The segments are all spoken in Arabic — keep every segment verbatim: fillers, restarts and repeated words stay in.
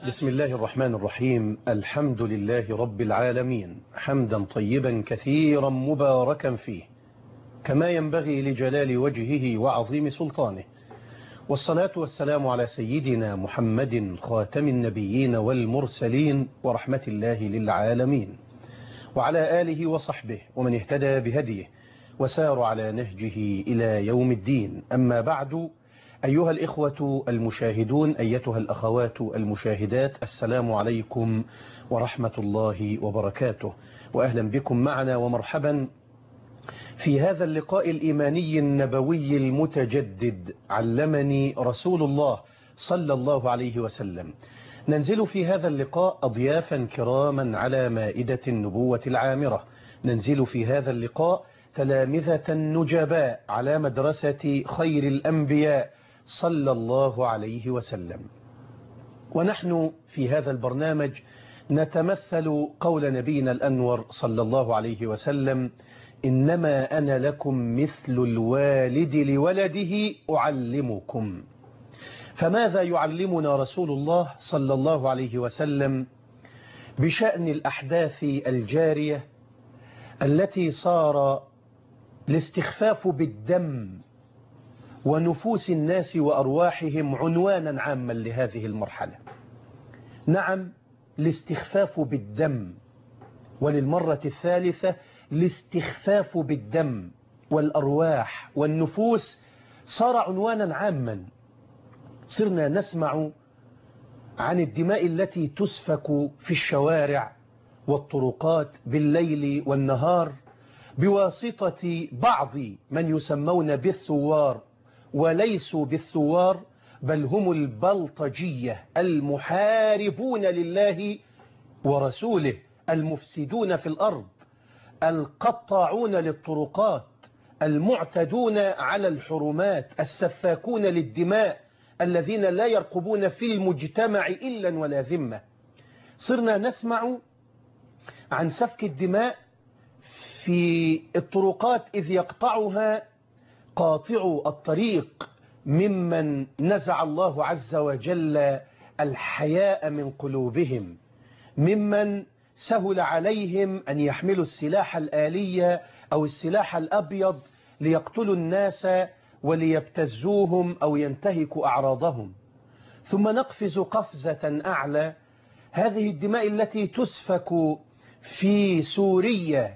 بسم الله الرحمن الرحيم. الحمد لله رب العالمين، حمدا طيبا كثيرا مباركا فيه كما ينبغي لجلال وجهه وعظيم سلطانه، والصلاة والسلام على سيدنا محمد خاتم النبيين والمرسلين ورحمة الله للعالمين، وعلى آله وصحبه ومن اهتدى بهديه وسار على نهجه إلى يوم الدين. أما بعد، أيها الإخوة المشاهدون، أيتها الأخوات المشاهدات، السلام عليكم ورحمة الله وبركاته، وأهلا بكم معنا ومرحبا في هذا اللقاء الإيماني النبوي المتجدد. علمني رسول الله صلى الله عليه وسلم. ننزل في هذا اللقاء أضيافا كراما على مائدة النبوة العامرة، ننزل في هذا اللقاء تلامذة نجباء على مدرسة خير الأنبياء صلى الله عليه وسلم. ونحن في هذا البرنامج نتمثل قول نبينا الأنور صلى الله عليه وسلم: إنما أنا لكم مثل الوالد لولده أعلمكم. فماذا يعلمنا رسول الله صلى الله عليه وسلم بشأن الأحداث الجارية التي صار الاستخفاف بالدم ونفوس الناس وأرواحهم عنوانا عاما لهذه المرحلة؟ نعم، الاستخفاف بالدم، وللمرة الثالثة الاستخفاف بالدم والأرواح والنفوس صار عنوانا عاما. صرنا نسمع عن الدماء التي تسفك في الشوارع والطرقات بالليل والنهار بواسطة بعض من يسمون بالثوار وليسوا بالثوار، بل هم البلطجية المحاربون لله ورسوله، المفسدون في الأرض، القطاعون للطرقات، المعتدون على الحرمات، السفاكون للدماء، الذين لا يرقبون في المجتمع إلا ولا ذمة. صرنا نسمع عن سفك الدماء في الطرقات إذ يقطعها قاطع الطريق ممن نزع الله عز وجل الحياء من قلوبهم، ممن سهل عليهم أن يحملوا السلاح الآلي أو السلاح الأبيض ليقتلوا الناس وليبتزوهم أو ينتهكوا أعراضهم. ثم نقفز قفزة أعلى، هذه الدماء التي تسفك في سوريا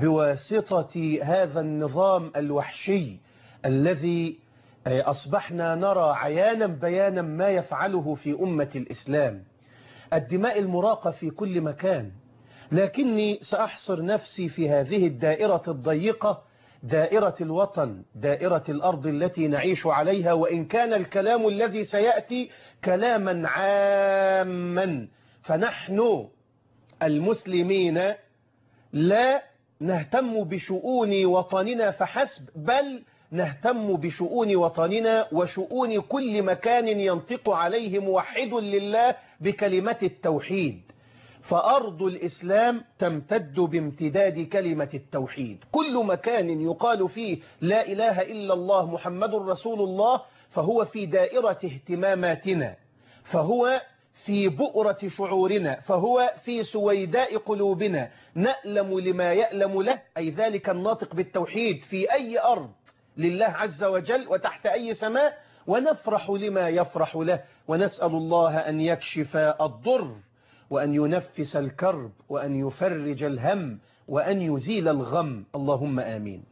بواسطة هذا النظام الوحشي الذي أصبحنا نرى عيانا بيانا ما يفعله في أمة الإسلام، الدماء المراقة في كل مكان. لكني سأحصر نفسي في هذه الدائرة الضيقة، دائرة الوطن، دائرة الأرض التي نعيش عليها، وإن كان الكلام الذي سيأتي كلاما عاما. فنحن المسلمين لا نهتم بشؤون وطننا فحسب، بل نهتم بشؤون وطننا وشؤون كل مكان ينطق عليه موحد لله بكلمة التوحيد. فأرض الإسلام تمتد بامتداد كلمة التوحيد، كل مكان يقال فيه لا إله إلا الله محمد رسول الله فهو في دائرة اهتماماتنا، فهو في بؤرة شعورنا، فهو في سويداء قلوبنا. نألم لما يألم له، أي ذلك الناطق بالتوحيد في أي أرض لله عز وجل وتحت أي سماء، ونفرح لما يفرح له، ونسأل الله أن يكشف الضر وأن ينفس الكرب وأن يفرج الهم وأن يزيل الغم، اللهم آمين.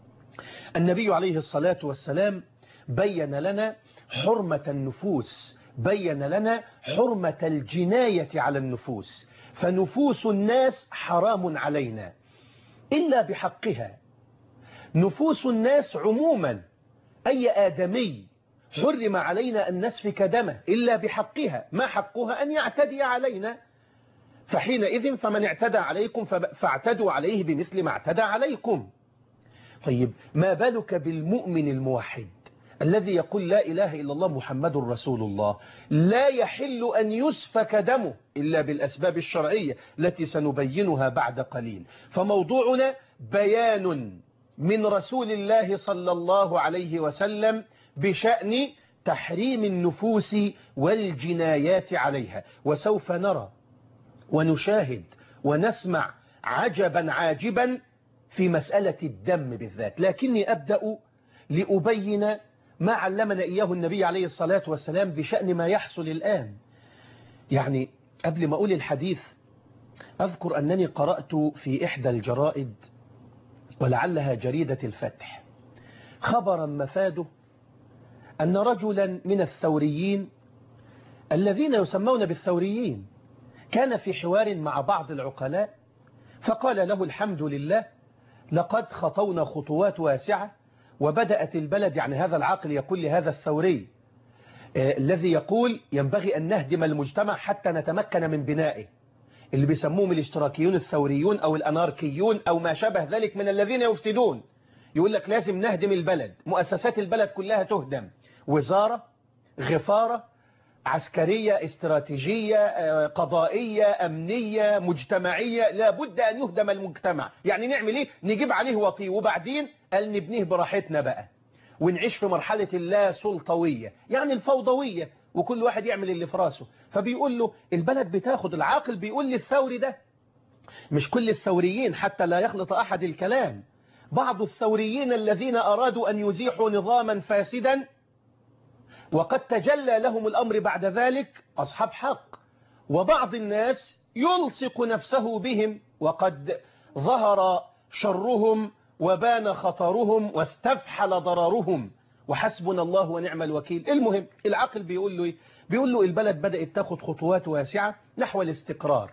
النبي عليه الصلاة والسلام بين لنا حرمة النفوس، بين لنا حرمة الجناية على النفوس، فنفوس الناس حرام علينا إلا بحقها. نفوس الناس عموما، أي آدمي حرم علينا أن نسفك دمه إلا بحقها. ما حقها؟ أن يعتدي علينا، فحينئذ فمن اعتدى عليكم فاعتدوا عليه بمثل ما اعتدى عليكم. طيب، ما بالك بالمؤمن الموحد الذي يقول لا إله إلا الله محمد رسول الله؟ لا يحل أن يسفك دمه إلا بالأسباب الشرعية التي سنبينها بعد قليل. فموضوعنا بيان من رسول الله صلى الله عليه وسلم بشأن تحريم النفوس والجنايات عليها. وسوف نرى ونشاهد ونسمع عجبا عاجبا في مسألة الدم بالذات، لكني أبدأ لأبين ما علمنا إياه النبي عليه الصلاة والسلام بشأن ما يحصل الآن. يعني قبل ما أقول الحديث أذكر أنني قرأت في إحدى الجرائد ولعلها جريدة الفتح خبرا مفاده أن رجلا من الثوريين الذين يسمون بالثوريين كان في حوار مع بعض العقلاء، فقال له: الحمد لله لقد خطونا خطوات واسعة وبدأت البلد، يعني هذا العاقل يقول لهذا الثوري آه الذي يقول ينبغي أن نهدم المجتمع حتى نتمكن من بنائه، اللي بيسموهم الاشتراكيون الثوريون أو الأناركيون أو ما شابه ذلك من الذين يفسدون. يقول لك لازم نهدم البلد، مؤسسات البلد كلها تهدم، وزارة، غفارة، عسكرية، استراتيجية، قضائية، أمنية، مجتمعية، لابد أن يهدم المجتمع. يعني نعمل إيه؟ نجيب عليه وطي، وبعدين قال نبنيه براحتنا بقى ونعيش في مرحلة اللا سلطوية، يعني الفوضوية، وكل واحد يعمل اللي في راسه. فبيقول له البلد بتاخد، العاقل بيقول للثوري ده، مش كل الثوريين حتى لا يخلط أحد الكلام، بعض الثوريين الذين أرادوا أن يزيحوا نظاما فاسدا وقد تجلى لهم الأمر بعد ذلك أصحاب حق، وبعض الناس يلصق نفسه بهم وقد ظهر شرهم وبان خطرهم واستفحل ضررهم، وحسبنا الله ونعم الوكيل. المهم العقل بيقول له إيه؟ بيقول له البلد بدأت تاخد خطوات واسعة نحو الاستقرار،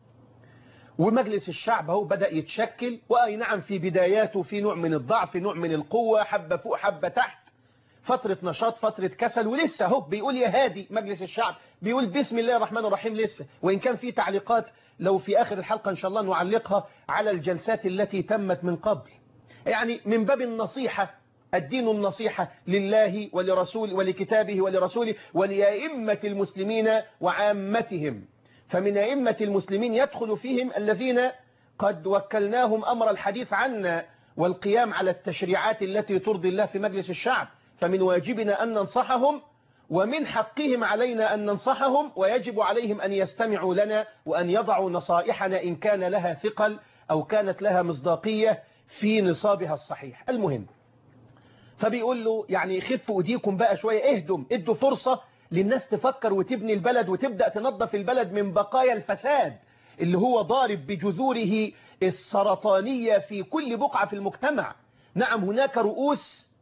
ومجلس الشعب هو بدأ يتشكل، وأي نعم في بداياته في نوع من الضعف، نوع من القوة، حبة فوق حبة تحت، فترة نشاط فترة كسل، ولسه هو بيقول يا هادي مجلس الشعب، بيقول بسم الله الرحمن الرحيم لسه، وإن كان في تعليقات لو في آخر الحلقة إن شاء الله نعلقها على الجلسات التي تمت من قبل. يعني من باب النصيحة، الدين النصيحة لله ولرسول ولكتابه ولرسوله ولأئمة المسلمين وعامتهم. فمن أئمة المسلمين يدخل فيهم الذين قد وكلناهم أمر الحديث عنا والقيام على التشريعات التي ترضي الله في مجلس الشعب، فمن واجبنا أن ننصحهم ومن حقهم علينا أن ننصحهم، ويجب عليهم أن يستمعوا لنا وأن يضعوا نصائحنا إن كان لها ثقل أو كانت لها مصداقية في نصابها الصحيح. المهم فبيقول له يعني خفوا ايديكم بقى شوية، اهدم، ادوا فرصة للناس تفكر وتبني البلد وتبدأ تنظف البلد من بقايا الفساد اللي هو ضارب بجذوره السرطانية في كل بقعة في المجتمع. نعم هناك رؤوس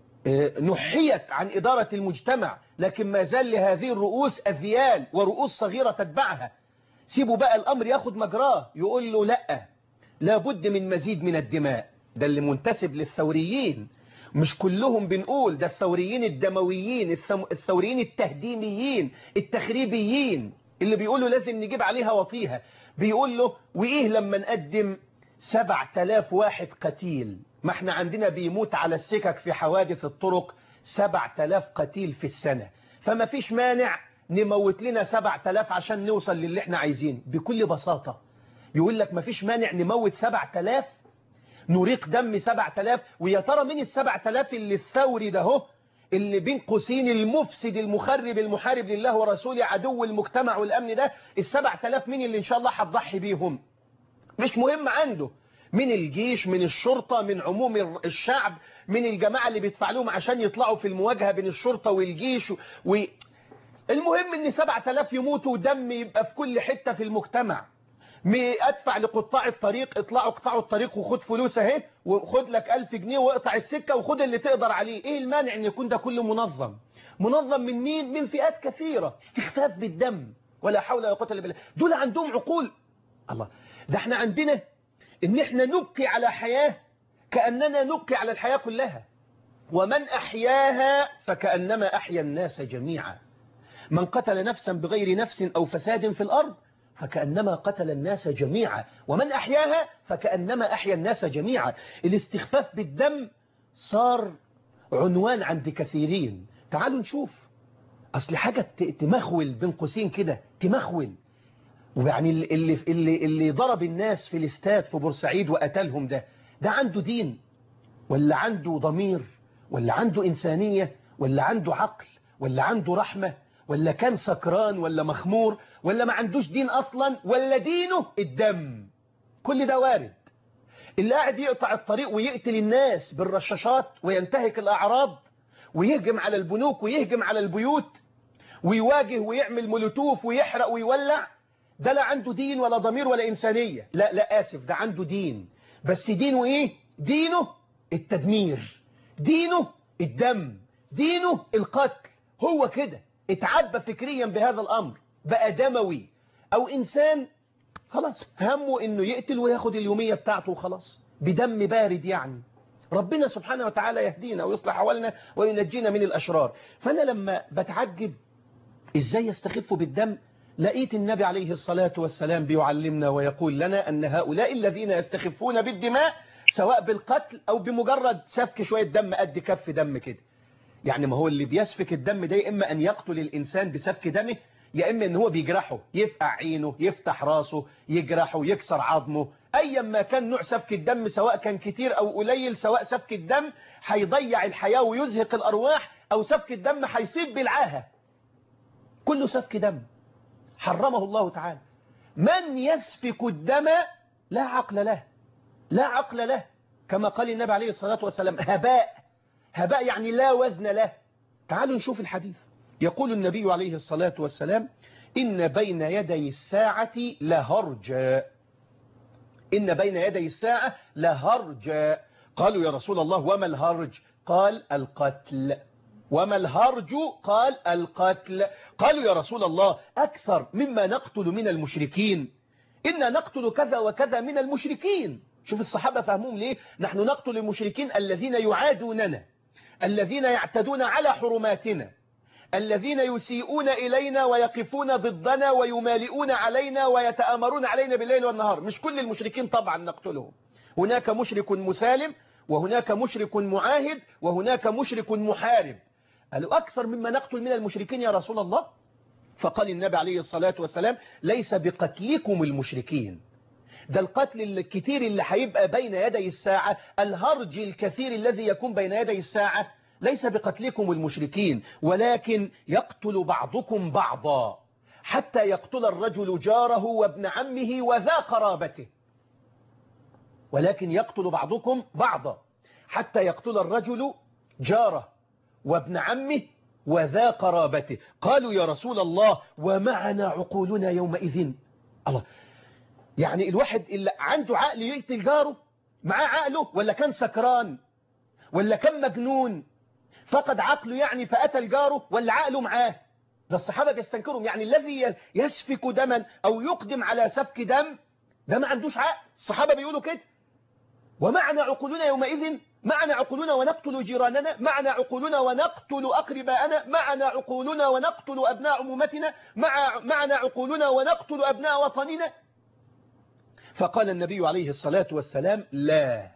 نحيت عن إدارة المجتمع، لكن ما زال لهذه الرؤوس أذيال ورؤوس صغيرة تتبعها. سيبوا بقى الأمر ياخد مجراه. يقول له لا، لابد من مزيد من الدماء. ده اللي منتسب للثوريين، مش كلهم بنقول، ده الثوريين الدمويين، الثوريين التهديميين التخريبيين اللي بيقولوا لازم نجيب عليها وطيها. بيقول له وإيه لما نقدم سبع تلاف واحد قتيل؟ ما احنا عندنا بيموت على السكك في حوادث الطرق سبع تلاف قتيل في السنة، فما فيش مانع نموت لنا سبع تلاف عشان نوصل للي احنا عايزين. بكل بساطة يقول لك ما فيش مانع نموت سبع تلاف، نريق دم سبع تلاف. ويا ترى مين السبع تلاف اللي الثوري ده هو اللي بين قوسين المفسد المخرب المحارب لله ورسوله عدو المجتمع والأمن ده؟ السبع تلاف مين اللي إن شاء الله هتضحي بيهم؟ مش مهم عنده، من الجيش، من الشرطة، من عموم الشعب، من الجماعة اللي بيدفع لهم عشان يطلعوا في المواجهة بين الشرطة والجيش و... المهم ان سبع تلاف يموتوا ودم يبقى في كل حتة في المجتمع. ادفع لقطاع الطريق، اطلعوا اقطعوا الطريق وخد فلوس اهي، وخد لك ألف جنيه واقطع السكة وخد اللي تقدر عليه. ايه المانع ان يكون ده كله منظم؟ منظم من مين؟ من فئات كثيرة. استخفاف بالدم، ولا حول ولا قوة الا بالله. دول عندهم عقول. الله، ده احنا عندنا ان احنا نبقي على حياة كأننا نبقي على الحياة كلها. ومن أحياها فكأنما أحيا الناس جميعا. من قتل نفسا بغير نفس أو فساد في الأرض فكأنما قتل الناس جميعا، ومن أحياها فكأنما أحيا الناس جميعا. الاستخفاف بالدم صار عنوان عند كثيرين. تعالوا نشوف، أصل حاجة تمخول بين قوسين كده، تمخول. ويعني اللي, اللي, اللي ضرب الناس في الاستاد في بورسعيد وقتلهم ده، ده عنده دين ولا عنده ضمير ولا عنده إنسانية ولا عنده عقل ولا عنده رحمة، ولا كان سكران، ولا مخمور، ولا ما عندوش دين أصلا، ولا دينه الدم. كل ده وارد. اللي قاعد يقطع الطريق ويقتل الناس بالرشاشات وينتهك الأعراض ويهجم على البنوك ويهجم على البيوت ويواجه ويعمل مولوتوف ويحرق ويولع، ده لا عنده دين ولا ضمير ولا إنسانية. لا لا آسف، ده عنده دين، بس دينه إيه؟ دينه التدمير، دينه الدم، دينه القتل. هو كده اتعبى فكريا بهذا الأمر، بقى دموي. أو إنسان خلاص همه إنه يقتل وياخد اليومية بتاعته وخلاص، بدم بارد يعني. ربنا سبحانه وتعالى يهدينا ويصلح أحوالنا وينجينا من الأشرار. فأنا لما بتعجب إزاي يستخفوا بالدم، لقيت النبي عليه الصلاة والسلام بيعلمنا ويقول لنا أن هؤلاء الذين يستخفون بالدماء سواء بالقتل أو بمجرد سفك شوية دم قد كف دم كده. يعني ما هو اللي بيسفك الدم ده إما أن يقتل الإنسان بسفك دمه، يا إما أن هو بيجرحه، يفقع عينه، يفتح راسه، يجرحه، يكسر عظمه. أيا ما كان نوع سفك الدم، سواء كان كتير أو قليل، سواء سفك الدم هيضيع الحياة ويزهق الأرواح، أو سفك الدم هيصيب بالعاهة، كله سفك دم حرمه الله تعالى. من يسفك الدم لا عقل له، لا عقل له، كما قال النبي عليه الصلاة والسلام هباء. هباء يعني لا وزن له. تعالوا نشوف الحديث. يقول النبي عليه الصلاة والسلام إن بين يدي الساعة لهرجا، إن بين يدي الساعة لهرجا. قالوا يا رسول الله وما الهرج؟ قال القتل. وما الهرج؟ قال القتل. قالوا يا رسول الله أكثر مما نقتل من المشركين؟ إنا نقتل كذا وكذا من المشركين. شوف الصحابة فهمهم ليه؟ نحن نقتل المشركين الذين يعادوننا، الذين يعتدون على حرماتنا، الذين يسيئون إلينا ويقفون ضدنا ويمالئون علينا ويتآمرون علينا بالليل والنهار. مش كل المشركين طبعا نقتلهم، هناك مشرك مسالم، وهناك مشرك معاهد، وهناك مشرك محارب. قالوا أكثر مما نقتل من المشركين يا رسول الله؟ فقال النبي عليه الصلاة والسلام ليس بقتلكم المشركين، ده القتل الكثير اللي هيبقى بين يدي الساعة، الهرج الكثير الذي يكون بين يدي الساعة ليس بقتلكم المشركين، ولكن يقتل بعضكم بعضا حتى يقتل الرجل جاره وابن عمه وذا قرابته. ولكن يقتل بعضكم بعضا حتى يقتل الرجل جاره وابن عمه وذا قرابته. قالوا يا رسول الله ومعنا عقولنا يومئذ؟ الله، يعني الواحد اللي عنده عقل يقتل جاره؟ معاه عقله ولا كان سكران ولا كان مجنون فقد عقله يعني فقتل جاره، ولا عقله معاه؟ ده الصحابة بيستنكرهم، يعني الذي يسفك دما أو يقدم على سفك دم ده ما عندوش عقل. الصحابة بيقولوا كده ومعنا عقولنا يومئذ، معنا عقولنا ونقتل جيراننا، معنا عقولنا ونقتل أقرباءنا، معنا عقولنا ونقتل أبناء عمومتنا، مع معنا عقولنا ونقتل أبناء وطننا. فقال النبي عليه الصلاة والسلام لا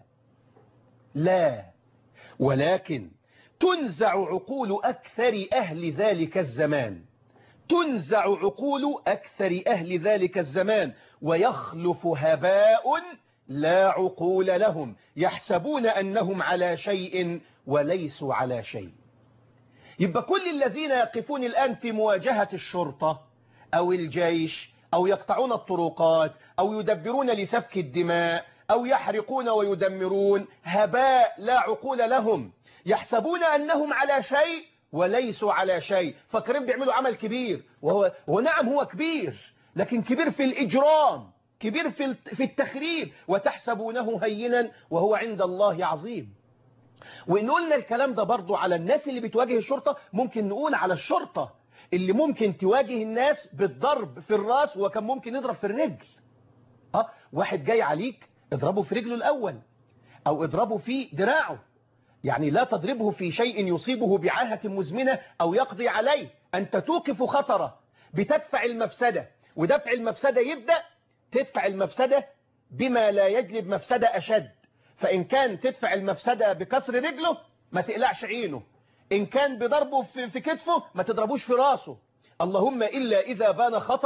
لا، ولكن تنزع عقول أكثر أهل ذلك الزمان، تنزع عقول أكثر أهل ذلك الزمان ويخلف هباء لا عقول لهم يحسبون أنهم على شيء وليسوا على شيء. يبقى كل الذين يقفون الآن في مواجهة الشرطة أو الجيش أو يقطعون الطرقات أو يدبرون لسفك الدماء أو يحرقون ويدمرون، هباء لا عقول لهم، يحسبون أنهم على شيء وليسوا على شيء. فاكرين بيعملوا عمل كبير، وهو ونعم هو كبير، لكن كبير في الإجرام، كبير في في التخريب، وتحسبونه هينا وهو عند الله عظيم. وإن قلنا الكلام ده برضو على الناس اللي بتواجه الشرطة، ممكن نقول على الشرطة اللي ممكن تواجه الناس بالضرب في الراس، وكان ممكن يضرب في الرجل. اه واحد جاي عليك اضربه في رجله الأول أو اضربه في دراعه، يعني لا تضربه في شيء يصيبه بعاهة مزمنة أو يقضي عليه. أنت توقف خطره بتدفع المفسدة، ودفع المفسدة يبدأ تدفع المفسدة بما لا يجلب مفسدة أشد. فإن كان تدفع المفسدة بكسر رجله ما تقلعش عينه، إن كان بضربه في كتفه ما تضربوش في راسه، اللهم إلا إذا بان خطره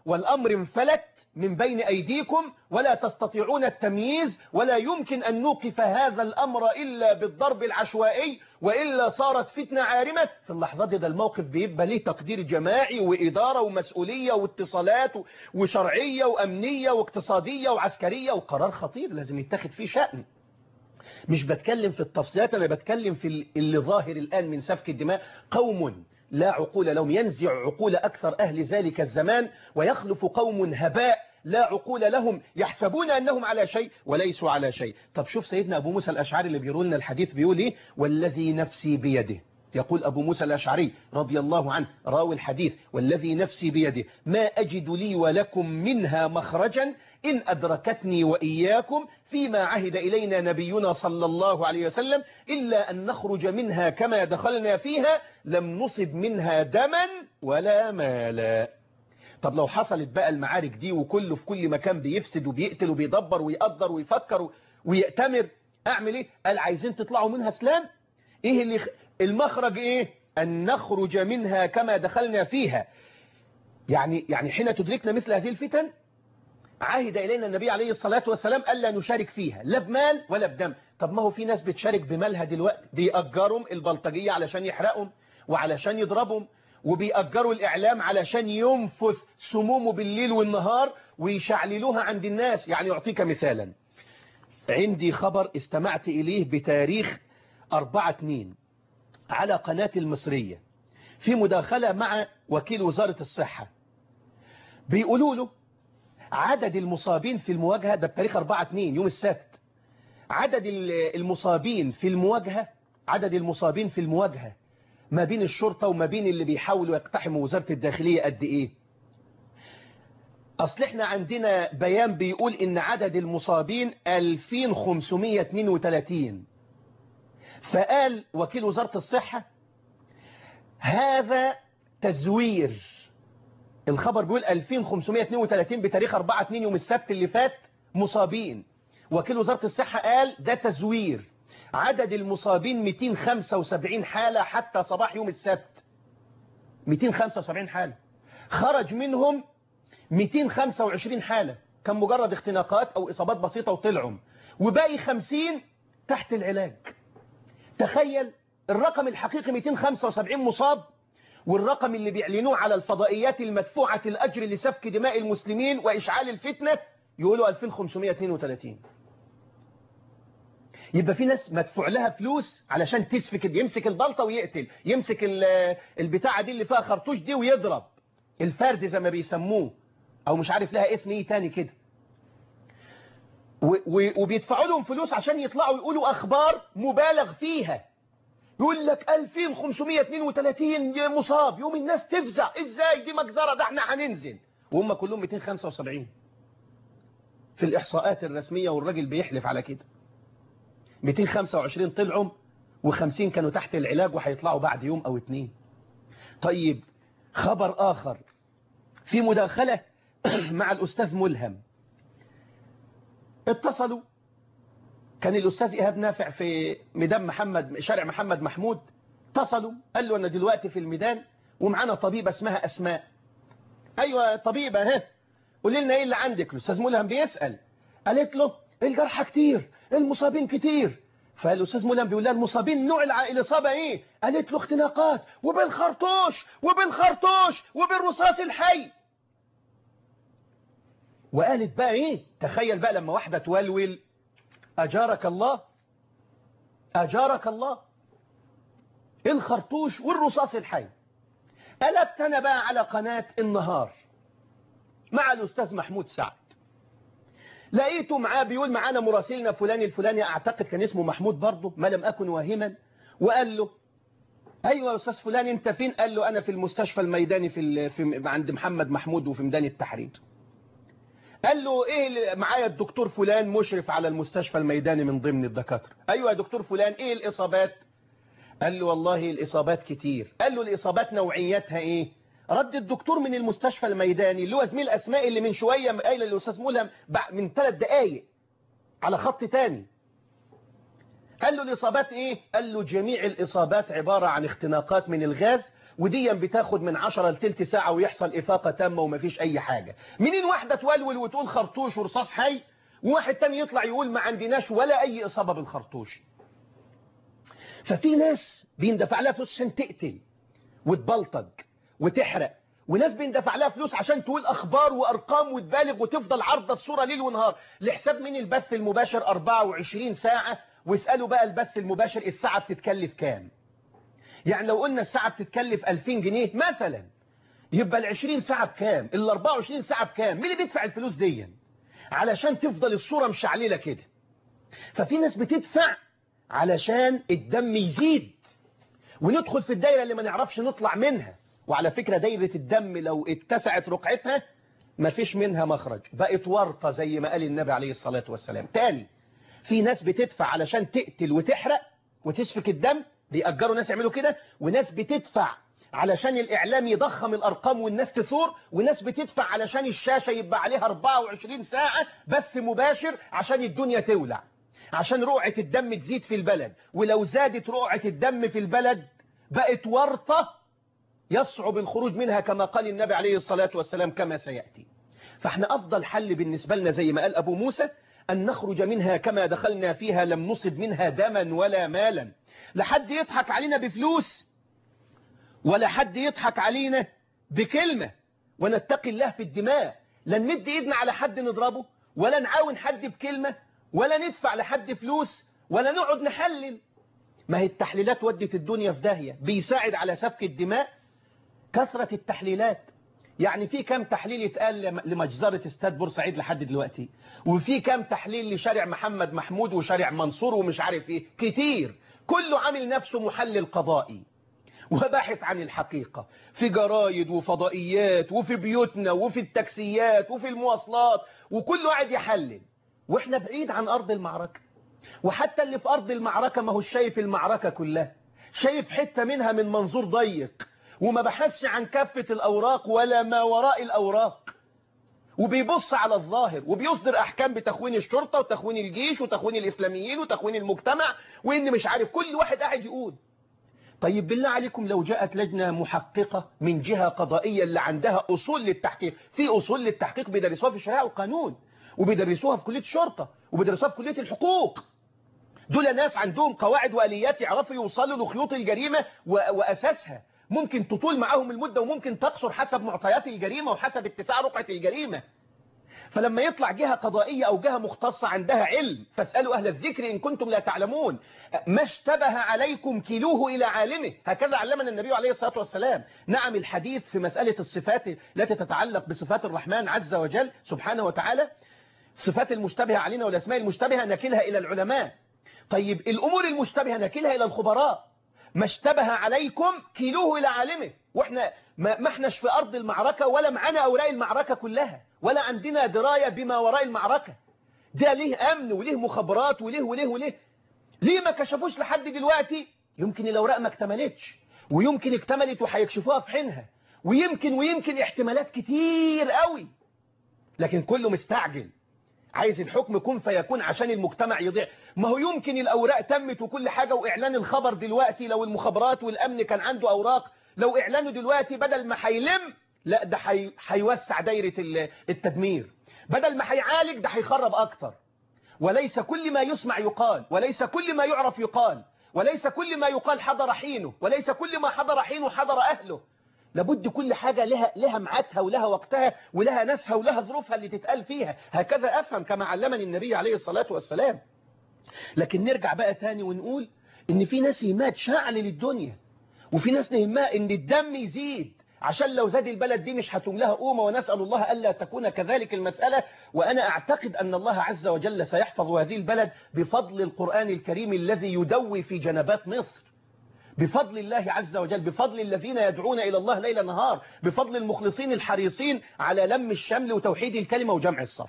والأمر انفلت من بين أيديكم ولا تستطيعون التمييز، ولا يمكن أن نوقف هذا الأمر إلا بالضرب العشوائي، وإلا صارت فتنة عارمة. في اللحظة دي ده الموقف بيبقى ليه تقدير جماعي وإدارة ومسؤولية واتصالات وشرعية وأمنية واقتصادية وعسكرية، وقرار خطير لازم يتخذ فيه شأن. مش بتكلم في التفصيلات، أنا بتكلم في اللي ظاهر الآن من سفك الدماء. قوم لا عقول لهم ينزع عقول أكثر أهل ذلك الزمان، ويخلف قوم هباء لا عقول لهم يحسبون أنهم على شيء وليسوا على شيء. طب شوف سيدنا أبو موسى الأشعري اللي بيقول لنا الحديث بيقول إيه؟ والذي نفسي بيده، يقول أبو موسى الأشعري رضي الله عنه راوي الحديث: والذي نفسي بيده ما أجد لي ولكم منها مخرجا إن أدركتني وإياكم فيما عهد إلينا نبينا صلى الله عليه وسلم إلا أن نخرج منها كما دخلنا فيها لم نصب منها دما ولا مالا. طب لو حصلت بقى المعارك دي وكله في كل مكان بيفسد وبيقتل وبيدبر ويقدر ويفكر ويأتمر، أعمل إيه؟ قال عايزين تطلعوا منها سلام؟ إيه اللي خ... المخرج إيه؟ أن نخرج منها كما دخلنا فيها. يعني يعني حين تدركنا مثل هذه الفتن عهد إلينا النبي عليه الصلاة والسلام ألا نشارك فيها لا بمال ولا بدم. طب ما هو في ناس بتشارك بمالها دلوقتي، بيأجرهم البلطجية علشان يحرقهم وعلشان يضربهم، وبيأجروا الإعلام علشان ينفث سمومه بالليل والنهار ويشعللوها عند الناس. يعني أعطيك مثالا، عندي خبر استمعت إليه بتاريخ أربعة اتنين على قناة المصرية في مداخلة مع وكيل وزارة الصحة، بيقولوا له عدد المصابين في المواجهة، ده بتاريخ أربعة اتنين يوم السبت، عدد المصابين في المواجهة عدد المصابين في المواجهة ما بين الشرطة وما بين اللي بيحاولوا يقتحموا وزارة الداخلية قد إيه؟ أصل إحنا عندنا بيان بيقول إن عدد المصابين ألفين وخمسمائة واثنين وثلاثين، فقال وكيل وزارة الصحة هذا تزوير. الخبر بيقول ألفين وخمسمائة واثنين وثلاثين بتاريخ أربعة اتنين يوم السبت اللي فات مصابين، وكيل وزارة الصحة قال ده تزوير. عدد المصابين مئتين وخمسة وسبعين حالة حتى صباح يوم السبت، مئتين وخمسة وسبعين حالة، خرج منهم مئتين وخمسة وعشرين حالة كان مجرد اختناقات أو إصابات بسيطة وطلعوا، وباقي خمسين تحت العلاج. تخيل الرقم الحقيقي مئتين وخمسة وسبعين مصاب، والرقم اللي بيعلنوه على الفضائيات المدفوعة الأجر لسفك دماء المسلمين وإشعال الفتنة يقولوا ألفين وخمسمائة واثنين وثلاثين. يبقى في ناس مدفوع لها فلوس علشان تسفك، يمسك البلطة ويقتل، يمسك البتاعة دي اللي فيها خرطوش دي ويضرب، الفرد زي ما بيسموه أو مش عارف لها اسم ايه تاني كده، وبيدفعوا لهم فلوس عشان يطلعوا يقولوا أخبار مبالغ فيها. يقول لك ألفين وخمسمائة واثنين وثلاثين مصاب، يوم الناس تفزع، ازاي دي مجزرة، ده احنا هننزل، وهم كلهم مئتين وخمسة وسبعين في الإحصاءات الرسمية، والراجل بيحلف على كده. مئتين وخمسة وعشرين طلعوا وخمسين كانوا تحت العلاج وهيطلعوا بعد يوم أو اتنين. طيب خبر آخر في مداخلة مع الأستاذ ملهم، اتصلوا، كان الأستاذ إيهاب نافع في ميدان محمد شارع محمد محمود، اتصلوا قال له أنا دلوقتي في الميدان ومعانا طبيبة اسمها أسماء. أيوة طبيبة، ها قولي لنا إيه اللي عندك. الأستاذ ملهم بيسأل، قالت له الجرحى كتير، المصابين كتير. فالأستاذ ملهم بيقول لها المصابين نوع الإصابة إيه؟ قالت له اختناقات وبالخرطوش وبالخرطوش وبالرصاص الحي. وقالت بقى إيه؟ تخيل بقى لما واحدة تولول، أجارك الله أجارك الله، الخرطوش والرصاص الحي. قلبت أنا بقى على قناة النهار مع الأستاذ محمود سعد، لقيته معاه بيقول معانا مراسلنا فلان الفلاني، أعتقد كان اسمه محمود برضه ما لم أكن واهما، وقال له أيوة يا أستاذ فلان أنت فين؟ قال له أنا في المستشفى الميداني في, في عند محمد محمود وفي ميدان التحرير. قال له ايه معايا الدكتور فلان مشرف على المستشفى الميداني من ضمن الدكاتره. ايوه يا دكتور فلان ايه الاصابات؟ قال له والله الاصابات كتير. قال له الاصابات نوعيتها ايه؟ رد الدكتور من المستشفى الميداني اللي هو زميل اسماء اللي من شويه قايل للاستاذ ملهم من ثلاث دقائق على خط تاني، قال له الإصابات إيه؟ قال له جميع الإصابات عبارة عن اختناقات من الغاز، وديا بتاخد من عشرة لتلت ساعة ويحصل إفاقة تامة ومفيش أي حاجة. منين واحدة تولول وتقول خرطوش ورصاص حي، وواحد تاني يطلع يقول ما عندناش ولا أي إصابة بالخرطوش؟ ففي ناس بيندفع لها فلوس عشان تقتل وتبلطج وتحرق، وناس بيندفع لها فلوس عشان تقول أخبار وأرقام وتبالغ وتفضل عرضة الصورة ليل ونهار لحساب من البث المباشر أربعة وعشرين ساعة. واسألوا بقى البث المباشر الساعة بتتكلف كام؟ يعني لو قلنا الساعة بتتكلف ألفين جنيه مثلا، يبقى العشرين ساعة بكام؟ الأربعة وعشرين ساعة بكام؟ مين اللي بيدفع الفلوس دي علشان تفضل الصورة مشعللة كده؟ ففي ناس بتدفع علشان الدم يزيد وندخل في الدايرة اللي ما نعرفش نطلع منها. وعلى فكرة دايرة الدم لو اتسعت رقعتها ما فيش منها مخرج، بقت ورطة زي ما قال النبي عليه الصلاة والسلام. تاني، في ناس بتدفع علشان تقتل وتحرق وتسفك الدم، بيأجروا ناس يعملوا كده، وناس بتدفع علشان الإعلام يضخم الأرقام والناس تثور، وناس بتدفع علشان الشاشة يبقى عليها أربعة وعشرين ساعة بث مباشر عشان الدنيا تولع، عشان رقعة الدم تزيد في البلد. ولو زادت رقعة الدم في البلد بقت ورطة يصعب الخروج منها كما قال النبي عليه الصلاة والسلام كما سيأتي. فاحنا أفضل حل بالنسبة لنا زي ما قال أبو موسى أن نخرج منها كما دخلنا فيها لم نصب منها دما ولا مالا. لحد يضحك علينا بفلوس ولا حد يضحك علينا بكلمة، ونتقي الله في الدماء. لا نمد ايدنا على حد نضربه، ولا نعاون حد بكلمة، ولا ندفع لحد فلوس، ولا نقعد نحلل. ما هي التحليلات ودت الدنيا في داهية. بيساعد على سفك الدماء كثرة التحليلات. يعني في كام تحليل يتقال لمجزرة استاد بورسعيد لحد دلوقتي، وفي كام تحليل لشارع محمد محمود وشارع منصور ومش عارف ايه، كتير. كله عامل نفسه محلل قضائي وباحث عن الحقيقة في جرايد وفضائيات وفي بيوتنا وفي التاكسيات وفي المواصلات، وكله قاعد يحلل واحنا بعيد عن أرض المعركة. وحتى اللي في أرض المعركة ما هو شايف المعركة كلها، شايف حتة منها من منظور ضيق، وما بحثش عن كافة الأوراق ولا ما وراء الأوراق، وبيبص على الظاهر وبيصدر أحكام بتخوين الشرطة وتخوين الجيش وتخوين الإسلاميين وتخوين المجتمع، وإن مش عارف كل واحد قاعد يقول. طيب بالله عليكم لو جاءت لجنة محققة من جهة قضائية اللي عندها أصول للتحقيق، في أصول للتحقيق بيدرسوها في الشريعة والقانون، وبيدرسوها في كلية الشرطة، وبيدرسوها في كلية الحقوق. دول ناس عندهم قواعد وآليات يعرفوا يوصلوا لخيوط الجريمة وأساسها. ممكن تطول معاهم المدة وممكن تقصر حسب معطيات الجريمة وحسب اتساع رقعة الجريمة. فلما يطلع جهة قضائية أو جهة مختصة عندها علم، فاسألوا أهل الذكر إن كنتم لا تعلمون. ما اشتبه عليكم كلوه إلى عالمه، هكذا علمنا النبي عليه الصلاة والسلام. نعم، الحديث في مسألة الصفات التي تتعلق بصفات الرحمن عز وجل سبحانه وتعالى، صفات المشتبهة علينا والأسماء المشتبهة نكلها إلى العلماء. طيب الأمور المشتبهة نكلها إلى الخبراء. ما اشتبه عليكم كيلوه إلى عالمه. وإحنا ما احناش في أرض المعركة، ولا معانا أوراق المعركة كلها، ولا عندنا دراية بما وراء المعركة. ده ليه أمن وليه مخابرات وليه وليه وليه. ليه ما كشفوش لحد دلوقتي؟ يمكن الأوراق ما اكتملتش، ويمكن اكتملت وهيكشفوها في حينها، ويمكن ويمكن احتمالات كتير قوي. لكن كله مستعجل، عايز الحكم كن فيكون عشان المجتمع يضيع. ما هو يمكن الأوراق تمت وكل حاجة، وإعلان الخبر دلوقتي لو المخابرات والأمن كان عنده أوراق، لو إعلانه دلوقتي بدل ما هيلم، لا ده هيوسع دايرة التدمير. بدل ما هيعالج، ده هيخرب أكتر. وليس كل ما يسمع يقال، وليس كل ما يعرف يقال، وليس كل ما يقال حضر حينه، وليس كل ما حضر حينه حضر أهله. لابد كل حاجة لها لها ميعادها ولها وقتها ولها ناسها ولها ظروفها اللي تتقال فيها. هكذا أفهم كما علمني النبي عليه الصلاة والسلام. لكن نرجع بقى تاني ونقول إن في ناس يهمها شعل للدنيا، وفي ناس يهمها إن الدم يزيد، عشان لو زاد البلد دي مش هتقوم لها قومة. ونسأل الله ألا تكون كذلك المسألة. وأنا أعتقد أن الله عز وجل سيحفظ هذه البلد بفضل القرآن الكريم الذي يدوي في جنبات مصر، بفضل الله عز وجل، بفضل الذين يدعون إلى الله ليل نهار، بفضل المخلصين الحريصين على لم الشمل وتوحيد الكلمة وجمع الصف.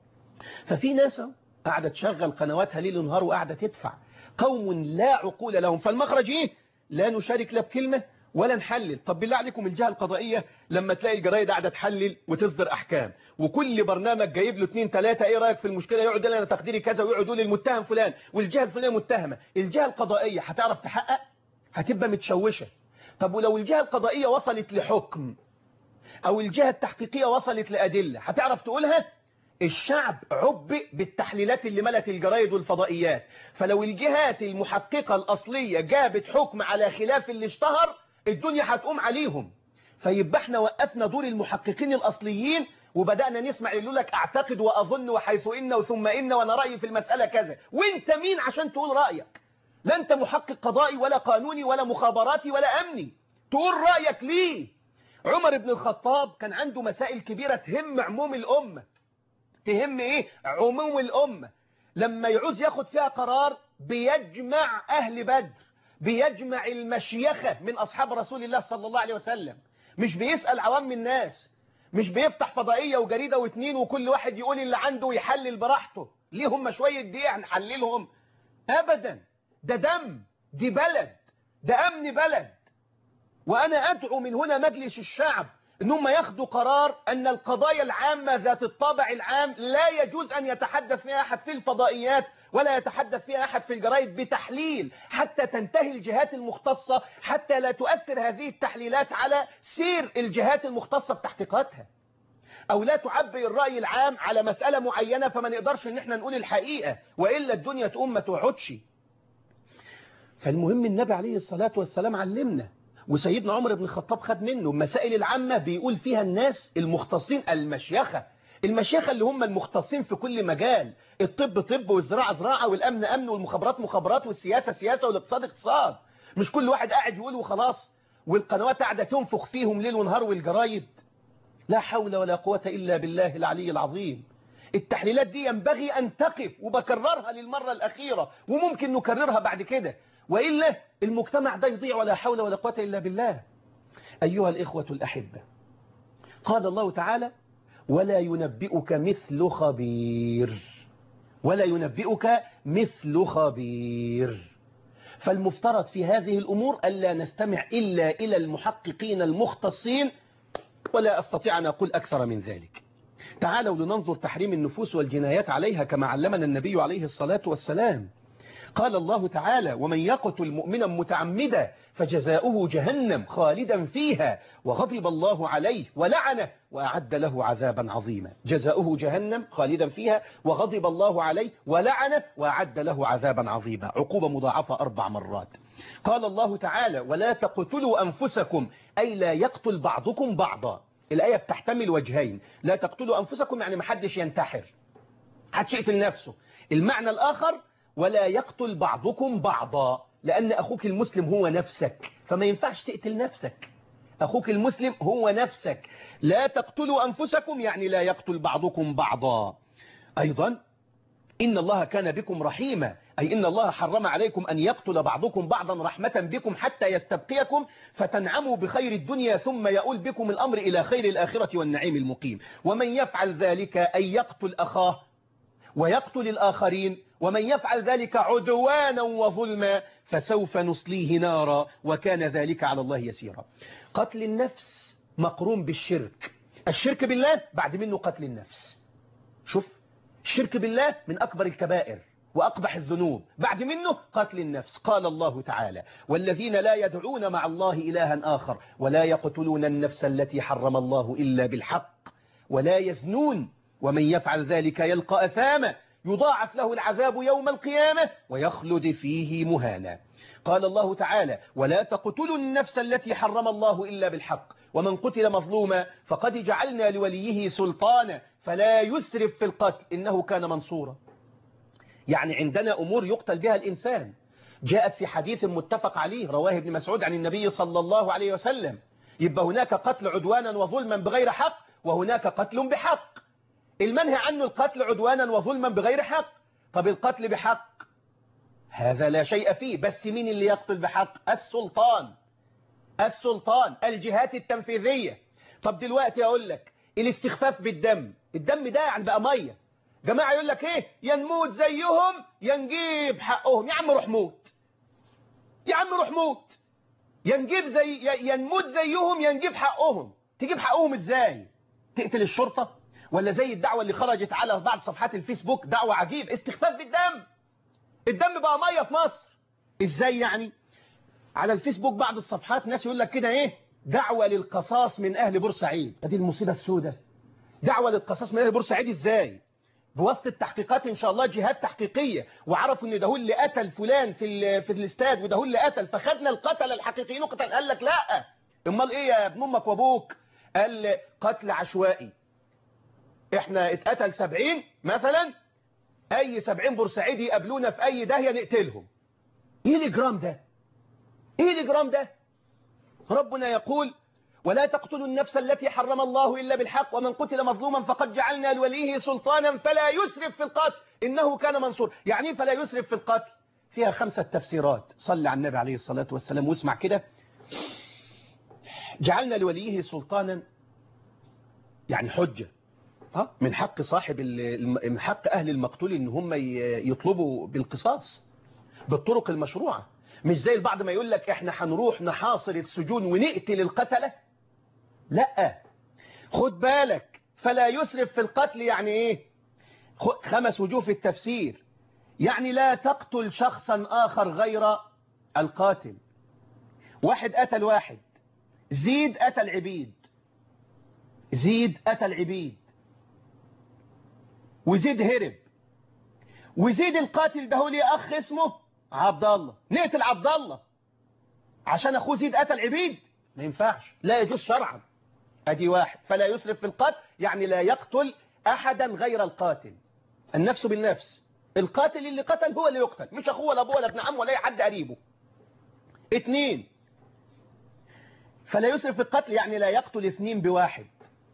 ففي ناس قاعدة تشغل قنواتها ليل نهار وقاعدة تدفع، قوم لا عقول لهم. فالمخرج إيه؟ لا نشارك لا بكلمة ولا نحلل. طب بالله عليكم الجهة القضائية لما تلاقي الجرايد قاعدة تحلل وتصدر أحكام، وكل برنامج جايب له اثنين ثلاثة ايه رأيك في المشكلة، يقعد لنا تقديري كذا، ويقعد يقول المتهم فلان والجهة الفلانية متهمة، الجهة القضائية هتعرف تحقق؟ هتبقى متشوشة. طب ولو الجهة القضائية وصلت لحكم أو الجهة التحقيقية وصلت لأدلة، هتعرف تقولها؟ الشعب عبئ بالتحليلات اللي ملت الجرايد والفضائيات، فلو الجهات المحققة الأصلية جابت حكم على خلاف اللي اشتهر، الدنيا هتقوم عليهم. فيبقى احنا وقفنا دور المحققين الأصليين وبدأنا نسمع اللي يقول لك اعتقد وأظن وحيث إن وثم إن وأنا رأيي في المسألة كذا. وانت مين عشان تقول رأيك؟ لا انت محقق قضائي ولا قانوني ولا مخابراتي ولا أمني، تقول رأيك ليه؟ عمر بن الخطاب كان عنده مسائل كبيرة تهم عموم الأمة. تهم ايه؟ عموم الأمة. لما يعوز ياخد فيها قرار بيجمع أهل بدر، بيجمع المشيخة من أصحاب رسول الله صلى الله عليه وسلم، مش بيسأل عوام الناس، مش بيفتح فضائية وجريدة واثنين وكل واحد يقول اللي عنده ويحلل براحته. ليه هم شوية دقيقة نحللهم؟ أبدا، ده دم، دي بلد، ده أمن بلد. وأنا أدعو من هنا مجلس الشعب أنهم ياخدوا قرار أن القضايا العامة ذات الطابع العام لا يجوز أن يتحدث فيها أحد في الفضائيات ولا يتحدث فيها أحد في الجرائد بتحليل، حتى تنتهي الجهات المختصة، حتى لا تؤثر هذه التحليلات على سير الجهات المختصة بتحقيقاتها، أو لا تعبئ الرأي العام على مسألة معينة فما نقدرش أن احنا نقول الحقيقة، وإلا الدنيا تقوم ما توعدش. فالمهم النبي عليه الصلاة والسلام علمنا، وسيدنا عمر بن الخطاب خد منه المسائل العامة بيقول فيها الناس المختصين، المشيخة المشيخة اللي هم المختصين في كل مجال، الطب طب والزراعة زراعة والأمن أمن والمخابرات مخابرات والسياسة سياسة والاقتصاد اقتصاد. مش كل واحد قاعد يقول وخلاص والقنوات قاعدة تنفخ فيهم ليل ونهار والجرايد. لا حول ولا قوة إلا بالله العلي العظيم. التحليلات دي ينبغي أن تقف، وبكررها للمرة الأخيرة وممكن نكررها بعد كده، وإلا المجتمع ده يضيع ولا حول ولا قوة إلا بالله. أيها الإخوة الأحبة، قال الله تعالى ولا ينبئك مثل خبير، ولا ينبئك مثل خبير. فالمفترض في هذه الأمور ألا نستمع إلا إلى المحققين المختصين، ولا أستطيع أن أقول أكثر من ذلك. تعالوا لننظر تحريم النفوس والجنايات عليها كما علمنا النبي عليه الصلاة والسلام. قال الله تعالى ومن يقتل مؤمنا متعمدا فجزاؤه جهنم خالدا فيها وغضب الله عليه ولعنه وأعد له عذابا عظيما. جزاؤه جهنم خالدا فيها وغضب الله عليه ولعنه وأعد له عذابا عظيما، عقوبة مضاعفة أربع مرات. قال الله تعالى ولا تقتلوا أنفسكم أي لا يقتل بعضكم بعضا. الآية بتحتمل وجهين، لا تقتلوا أنفسكم يعني محدش ينتحر، محدش يقتل نفسه. المعنى الآخر ولا يقتل بعضكم بعضا، لأن أخوك المسلم هو نفسك، فما ينفعش تقتل نفسك. أخوك المسلم هو نفسك. لا تقتلوا أنفسكم يعني لا يقتل بعضكم بعضا. أيضا إن الله كان بكم رحيما، أي إن الله حرم عليكم أن يقتل بعضكم بعضا رحمة بكم حتى يستبقيكم فتنعموا بخير الدنيا ثم يؤول بكم الأمر إلى خير الآخرة والنعيم المقيم. ومن يفعل ذلك أي يقتل أخاه ويقتل الآخرين، ومن يفعل ذلك عدوانا وظلما فسوف نصليه نارا وكان ذلك على الله يسيرا. قتل النفس مقرون بالشرك، الشرك بالله بعد منه قتل النفس. شوف، الشرك بالله من أكبر الكبائر وأقبح الذنوب، بعد منه قتل النفس. قال الله تعالى والذين لا يدعون مع الله إلها آخر ولا يقتلون النفس التي حرم الله إلا بالحق ولا يزنون ومن يفعل ذلك يلقى أثاما يضاعف له العذاب يوم القيامة ويخلد فيه مهانا. قال الله تعالى ولا تقتلوا النفس التي حرم الله إلا بالحق ومن قتل مظلوما فقد جعلنا لوليه سلطانا فلا يسرف في القتل إنه كان منصورا. يعني عندنا أمور يقتل بها الإنسان، جاءت في حديث متفق عليه رواه ابن مسعود عن النبي صلى الله عليه وسلم. يبقى هناك قتل عدوانا وظلما بغير حق وهناك قتل بحق. المنهي عنه القتل عدوانا وظلما بغير حق. طب القتل بحق هذا لا شيء فيه، بس مين اللي يقتل بحق؟ السلطان، السلطان الجهات التنفيذية. طب دلوقتي أقول لك الاستخفاف بالدم، الدم ده يعني بقى مية، جماعة يقول لك ايه يا نموت زيهم يا نجيب حقهم. يا عم روح موت، يا عم روح موت، ينجيب زي ينموت زيهم ينجيب حقهم. تجيب حقهم ازاي؟ تقتل الشرطة؟ ولا زي الدعوة اللي خرجت على بعض صفحات الفيسبوك، دعوة عجيب، استخفاف بالدم. الدم بقى مية في مصر. ازاي يعني؟ على الفيسبوك بعض الصفحات ناس يقول لك كده ايه، دعوة للقصاص من اهل بورسعيد. ادي المصيبة السوداء. دعوة للقصاص من اهل بورسعيد ازاي؟ بواسطة التحقيقات ان شاء الله، جهات تحقيقية، وعرفوا ان ده هو اللي قتل فلان في في الاستاد، وده هو اللي قتل، فخدنا القتل الحقيقيين وقتل. قال لك لا، امال ايه يا ابن امك وابوك؟ قال قتل عشوائي. احنا اتقتل سبعين مثلا، اي سبعين بورسعيدي يقابلونا في اي داهية نقتلهم. ايه الاجرام ده؟ ايه الاجرام ده؟ ربنا يقول ولا تقتلوا النفس التي حرم الله إلا بالحق ومن قتل مظلوما فقد جعلنا لوليه سلطانا فلا يسرف في القتل إنه كان منصور. يعني فلا يسرف في القتل فيها خمسة تفسيرات. صلى على النبي عليه الصلاة والسلام واسمع كده. جعلنا لوليه سلطانا يعني حجة، من حق صاحب من حق أهل المقتول إن هم يطلبوا بالقصاص بالطرق المشروعة، مش زي البعض ما يقول لك احنا هنروح نحاصر السجون ونقتل القتلة. لا، خد بالك، فلا يسرف في القتل يعني ايه؟ خمس وجوه في التفسير. يعني لا تقتل شخصا آخر غير القاتل. واحد قتل واحد، زيد قتل عبيد، زيد قتل عبيد، وزيد هرب، وزيد القاتل ده هو لي أخ اسمه عبد الله، نقتل عبد الله عشان أخوه زيد قتل عبيد؟ ما ينفعش، لا يجوز شرعا. أدي واحد. فلا يسرف في القتل يعني لا يقتل أحدا غير القاتل. النفس بالنفس، القاتل اللي قتل هو اللي يقتل، مش أخوه ولا أبوه ولا ابن عمه ولا أي حد قريبه. اثنين، فلا يسرف في القتل يعني لا يقتل اثنين بواحد.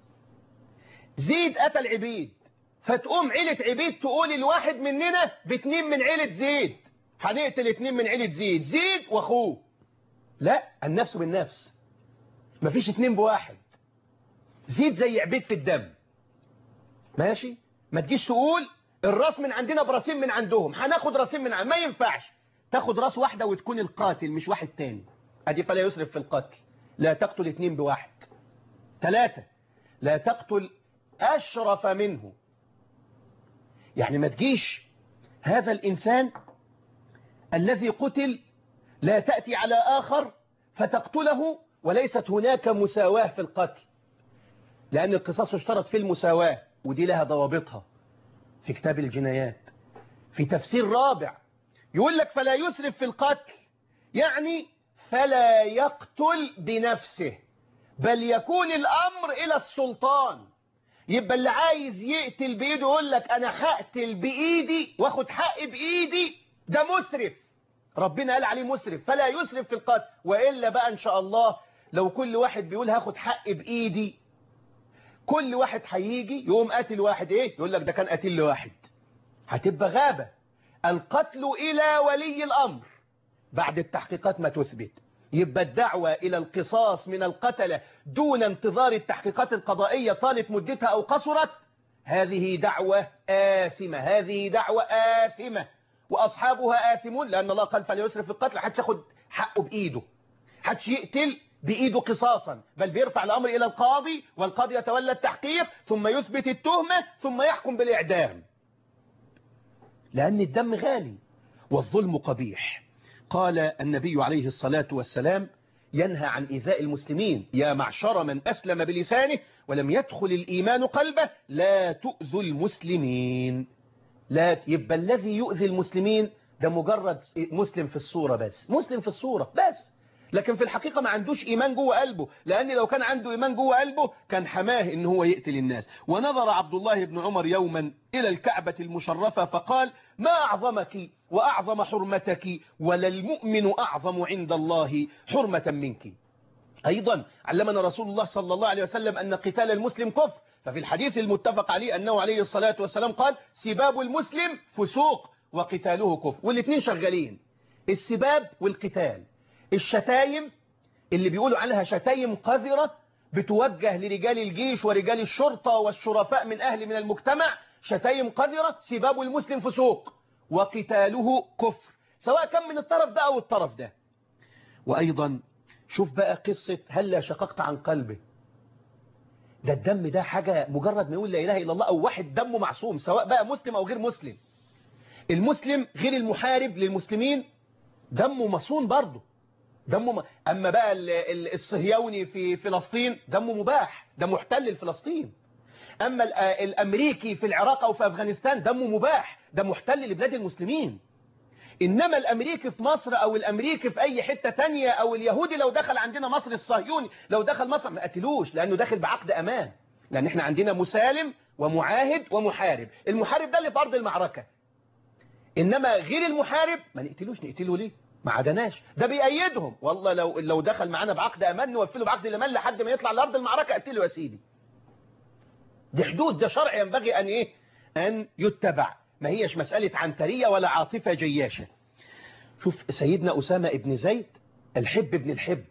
زيد قتل عبيد، فتقوم عيلة عبيد تقول الواحد مننا باثنين من عيلة زيد، هنقتل اثنين من عيلة زيد، زيد واخوه. لا، النفس بالنفس، مفيش اثنين بواحد. زيد زي عبيد في الدم، ماشي؟ ما تجيش تقول الراس من عندنا براسين من عندهم، هناخد راسين من عندهم، ما ينفعش. تاخد راس واحدة وتكون القاتل مش واحد تاني. ادي فلا يسرف في القتل، لا تقتل اثنين بواحد. ثلاثة، لا تقتل أشرف منه. يعني ما تجيش هذا الإنسان الذي قتل لا تأتي على آخر فتقتله وليست هناك مساواة في القتل، لأن القصاص اشترط في المساواة، ودي لها ضوابطها في كتاب الجنايات. في تفسير رابع يقول لك فلا يسرف في القتل يعني فلا يقتل بنفسه، بل يكون الأمر إلى السلطان. يبقى اللي عايز يقتل بإيده يقول لك أنا هقتل بإيدي واخد حقي بإيدي، ده مسرف. ربنا قال عليه مسرف. فلا يسرف في القتل. وإلا بقى إن شاء الله لو كل واحد بيقول هاخد حقي بإيدي، كل واحد هيجي يقوم قاتل واحد، إيه يقول لك ده كان قاتل لواحد، هتبقى غابة. القتل إلى ولي الأمر بعد التحقيقات ما تثبت. يبقى الدعوة إلى القصاص من القتلة دون انتظار التحقيقات القضائية طالت مدتها أو قصرت، هذه دعوة آثمة، هذه دعوة آثمة وأصحابها آثمون، لأن الله قال فلا يسرف في القتل. حدش ياخد حقه بإيده، حدش يقتل بإيده قصاصا، بل بيرفع الأمر إلى القاضي، والقاضي يتولى التحقيق ثم يثبت التهمة ثم يحكم بالإعدام، لأن الدم غالي والظلم قبيح. قال النبي عليه الصلاة والسلام ينهى عن إيذاء المسلمين: يا معشر من أسلم بلسانه ولم يدخل الإيمان قلبه لا تؤذوا المسلمين. لا يبقى الذي يؤذي المسلمين ده مجرد مسلم في الصورة بس، مسلم في الصورة بس، لكن في الحقيقة ما عندوش إيمان جوه قلبه، لأن لو كان عنده إيمان جوه قلبه كان حماه إن هو يقتل الناس. ونظر عبد الله بن عمر يوما إلى الكعبة المشرفة فقال: ما أعظمك وأعظم حرمتك، ولا المؤمن أعظم عند الله حرمة منك. أيضا علمنا رسول الله صلى الله عليه وسلم أن قتال المسلم كفر، ففي الحديث المتفق عليه أنه عليه الصلاة والسلام قال: سباب المسلم فسوق وقتاله كفر. والاثنين شغالين، السباب والقتال. الشتايم اللي بيقولوا عنها شتايم قذرة بتوجه لرجال الجيش ورجال الشرطة والشرفاء من أهل من المجتمع، شتايم قذرة. سباب المسلم فسوق وقتاله كفر، سواء كان من الطرف ده أو الطرف ده. وأيضا شوف بقى قصة هلا شققت عن قلبه. ده الدم ده حاجة مجرد ما يقول لا إله إلا الله أو واحد دمه معصوم سواء بقى مسلم أو غير مسلم. المسلم غير المحارب للمسلمين دمه مصون برضه دمه م... أما بقى الصهيوني في فلسطين دمه مباح، ده محتل لفلسطين. أما الأمريكي في العراق أو في أفغانستان دمه مباح، ده محتل لبلاد المسلمين. إنما الأمريكي في مصر أو الأمريكي في أي حتة تانية أو اليهودي لو دخل عندنا مصر، الصهيوني لو دخل مصر ما قتلوش، لأنه داخل بعقد أمان. لأن احنا عندنا مسالم ومعاهد ومحارب. المحارب ده اللي في أرض المعركة، إنما غير المحارب ما نقتلوش. نقتله ليه؟ ما عدناش، ده بيأيدهم. والله لو لو دخل معانا بعقد أمان نوفله بعقد الأمان لحد ما يطلع لأرض المعركة قتله يا سيدي. دي حدود، ده شرع ينبغي أن إيه؟ أن يتبع، ما هيش مسألة عنترية ولا عاطفة جياشة. شوف سيدنا أسامة ابن زيد الحب ابن الحب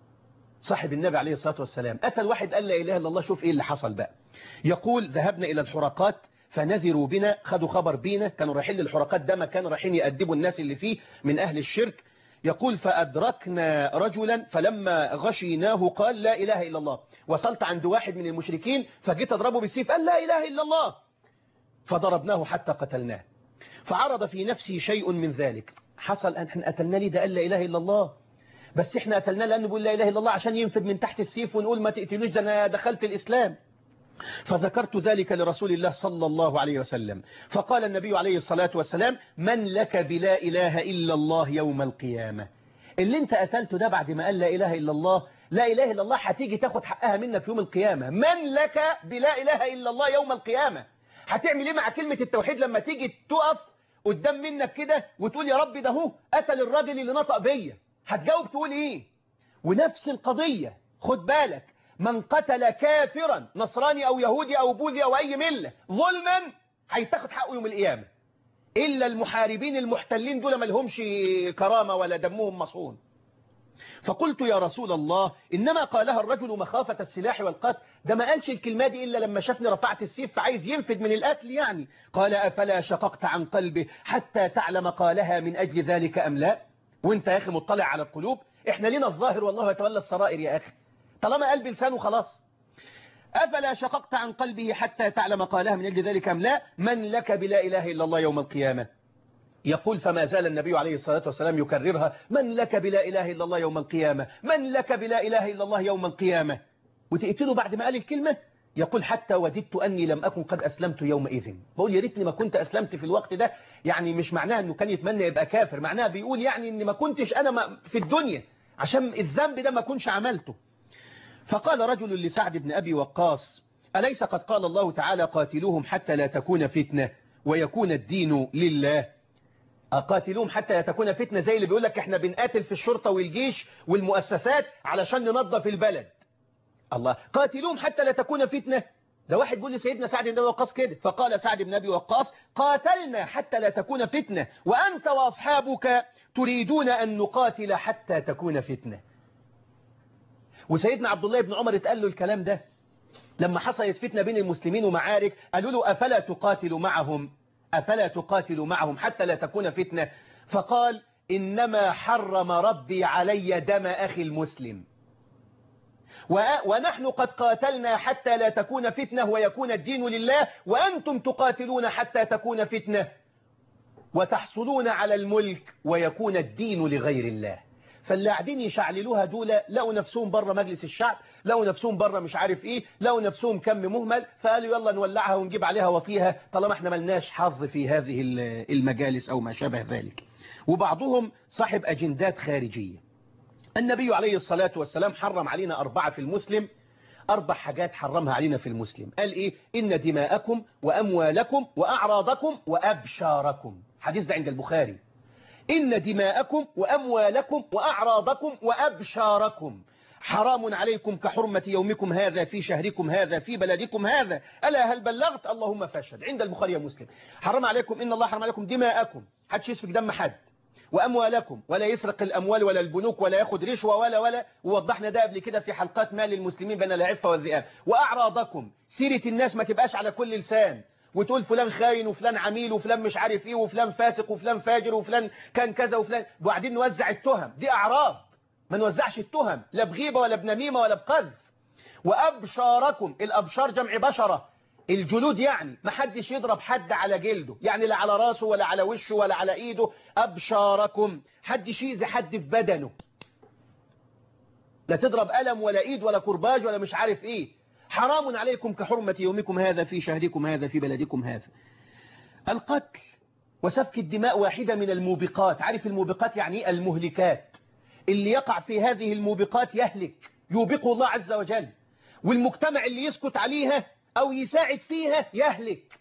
صاحب النبي عليه الصلاة والسلام، أتى الواحد قال لا إله إلا الله. شوف إيه اللي حصل بقى. يقول ذهبنا إلى الحرقات فنذروا بنا، خدوا خبر بينا، كانوا رايحين للحرقات ده مكان رايحين يأدبوا الناس اللي فيه من أهل الشرك. يقول فأدركنا رجلا فلما غشيناه قال لا إله إلا الله. وصلت عند واحد من المشركين فجيت أضربه بالسيف قال لا إله إلا الله، فضربناه حتى قتلناه. فعرض في نفسي شيء من ذلك. حصل أن احنا قتلنا لي ده قال لا إله إلا الله، بس احنا قتلناه لأنه بيقول لا إله إلا الله عشان ينفذ من تحت السيف ونقول ما تقتلوش ده أنا دخلت الإسلام. فذكرت ذلك لرسول الله صلى الله عليه وسلم، فقال النبي عليه الصلاة والسلام من لك بلا إله إلا الله يوم القيامة. اللي انت قتلته ده بعد ما قال لا إله إلا الله، لا إله إلا الله هتيجي تاخد حقها منك يوم القيامة. من لك بلا إله إلا الله يوم القيامة. هتعمل ايه مع كلمة التوحيد لما تيجي تقف قدام منك كده وتقول يا رب ده هو قتل الراجل اللي نطق بيا، هتجاوب تقول ايه؟ ونفس القضية خد بالك، من قتل كافرا نصراني أو يهودي أو بوذي أو أي ملة ظلما هيتاخد حقه يوم القيامة، إلا المحاربين المحتلين دول ما لهمش كرامة ولا دمهم مصون. فقلت يا رسول الله إنما قالها الرجل مخافة السلاح والقتل، ده ما قالش الكلمة دي إلا لما شافني رفعت السيف فعايز ينفد من القتل يعني. قال أفلا شققت عن قلبه حتى تعلم قالها من أجل ذلك أم لا؟ وانت يا أخي مطلع على القلوب، احنا لنا الظاهر والله يتولى السرائر يا أخي، طالما قلب لسانه خلاص. أفلا شققت عن قلبه حتى تعلم قالها من أجل ذلك أم لا؟ من لك بلا إله إلا الله يوم القيامة. يقول فما زال النبي عليه الصلاة والسلام يكررها، من لك بلا إله إلا الله يوم القيامة، من لك بلا إله إلا الله يوم القيامة. وتقتله بعد ما قال الكلمة. يقول حتى وددت أني لم أكن قد أسلمت يومئذ، بقول يا ريتني ما كنت أسلمت في الوقت ده. يعني مش معناها أنه كان يتمنى يبقى كافر، معناها بيقول يعني أني ما كنتش أنا في الدنيا عشان الذنب ده ما كنش عملته. فقال رجل لسعد بن أبي وقاص أليس قد قال الله تعالى قاتلوهم حتى لا تكون فتنة ويكون الدين لله؟ قاتلوهم حتى لا تكون فتنة زي اللي بيقول لك احنا بنقاتل في الشرطة والجيش والمؤسسات علشان ننظف البلد. الله، قاتلوهم حتى لا تكون فتنة. ده واحد بيقول لسيدنا سعد بن أبي وقاص كده، فقال سعد بن أبي وقاص قاتلنا حتى لا تكون فتنة وأنت وأصحابك تريدون أن نقاتل حتى تكون فتنة. وسيدنا عبد الله بن عمر اتقال له الكلام ده لما حصلت فتنة بين المسلمين ومعارك، قالوا له أفلا تقاتل معهم أفلا تقاتل معهم حتى لا تكون فتنة؟ فقال إنما حرم ربي علي دم أخي المسلم، ونحن قد قاتلنا حتى لا تكون فتنة ويكون الدين لله، وأنتم تقاتلون حتى تكون فتنة وتحصلون على الملك ويكون الدين لغير الله. فاللي قاعدين يشعللوها دول لقوا نفسهم بره مجلس الشعب، لقوا نفسهم بره مش عارف ايه، لقوا نفسهم كم مهمل، فقالوا يلا نولعها ونجيب عليها وطيها طالما احنا ملناش حظ في هذه المجالس او ما شابه ذلك. وبعضهم صاحب اجندات خارجية. النبي عليه الصلاة والسلام حرم علينا أربعة في المسلم، أربع حاجات حرمها علينا في المسلم. قال إيه؟ إن دماءكم وأموالكم وأعراضكم وأبشاركم. حديث ده عند البخاري. إن دماءكم وأموالكم وأعراضكم وأبشاركم حرام عليكم كحرمة يومكم هذا في شهركم هذا في بلدكم هذا، ألا هل بلغت؟ اللهم فاشهد. عند البخاري ومسلم. حرم عليكم، إن الله حرم عليكم دماءكم، حدش يسفك دم حد، وأموالكم، ولا يسرق الأموال ولا البنوك ولا ياخد رشوة ولا ولا ووضحنا ده قبل كده في حلقات مال المسلمين بين العفة والذئاب. وأعراضكم، سيرة الناس ما تبقاش على كل لسان وتقول فلان خاين وفلان عميل وفلان مش عارف ايه وفلان فاسق وفلان فاجر وفلان كان كذا وفلان، وبعدين نوزع التهم، دي أعراض. ما نوزعش التهم لا بغيبة ولا بنميمة ولا بقذف. وأبشاركم، الأبشار جمع بشرة، الجلود، يعني ما حدش يضرب حد على جلده، يعني لا على راسه ولا على وشه ولا على ايده. أبشاركم، حدش يأذي حد في بدنه، لا تضرب قلم ولا ايد ولا كرباج ولا مش عارف ايه. حرام عليكم كحرمة يومكم هذا في شهركم هذا في بلدكم هذا. القتل وسفك الدماء واحدة من الموبقات. عارف الموبقات يعني ايه؟ المهلكات. اللي يقع في هذه الموبقات يهلك، يوبقه الله عز وجل. والمجتمع اللي يسكت عليها او يساعد فيها يهلك.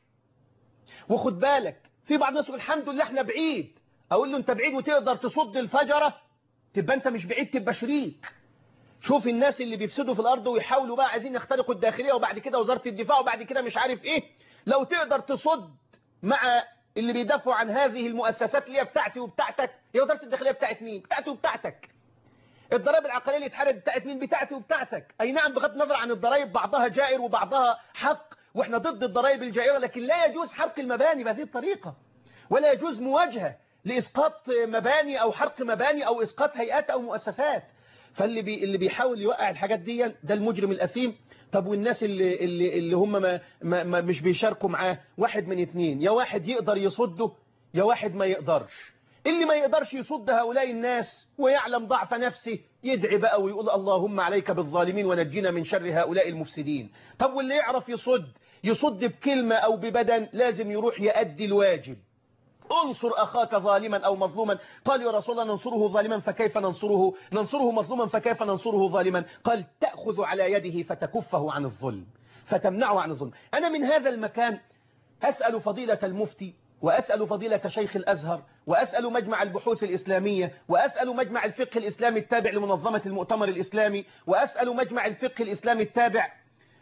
وخد بالك، في بعض الناس يقول الحمد لله احنا بعيد. اقول له انت بعيد وتقدر تصد الفجرة، تبقى انت مش بعيد، تبقى شريك. شوف الناس اللي بيفسدوا في الارض ويحاولوا بقى عايزين يخترقوا الداخلية، وبعد كده وزارة الدفاع، وبعد كده مش عارف ايه. لو تقدر تصد مع اللي بيدافعوا عن هذه المؤسسات اللي هي بتاعتي وبتاعتك، هي وزارة الداخلية بتاعت مين؟ بتاعتي وبتاعتك. الضرائب العقارية اللي اتحرقت بتاعت مين؟ بتاعتي وبتاعتك. اي نعم، بغض النظر عن الضرائب بعضها جائر وبعضها حق، واحنا ضد الضرائب الجائرة، لكن لا يجوز حرق المباني بهذه الطريقة، ولا يجوز مواجهة لإسقاط مباني أو حرق مباني أو إسقاط هيئات أو مؤسسات. فاللي بي اللي بيحاول يوقع الحاجات دي ده المجرم الأثيم. طب والناس اللي اللي اللي هم ما ما ما مش بيشاركوا معاه، واحد من اتنين، يا واحد يقدر يصده يا واحد ما يقدرش. اللي ما يقدرش يصد هؤلاء الناس ويعلم ضعف نفسه يدعي بقى ويقول اللهم عليك بالظالمين ونجينا من شر هؤلاء المفسدين. طب واللي يعرف يصد يصد بكلمة أو ببدن، لازم يروح يؤدي الواجب. انصر أخاك ظالما أو مظلوما. قال يا رسول الله ننصره ظالما فكيف ننصره ننصره مظلوما فكيف ننصره ظالما؟ قال تأخذ على يده فتكفه عن الظلم، فتمنعه عن الظلم. أنا من هذا المكان أسأل فضيلة المفتي، وأسأل فضيلة شيخ الأزهر، وأسأل مجمع البحوث الإسلامية، وأسأل مجمع الفقه الإسلامي التابع لمنظمة المؤتمر الإسلامي، وأسأل مجمع الفقه الإسلامي التابع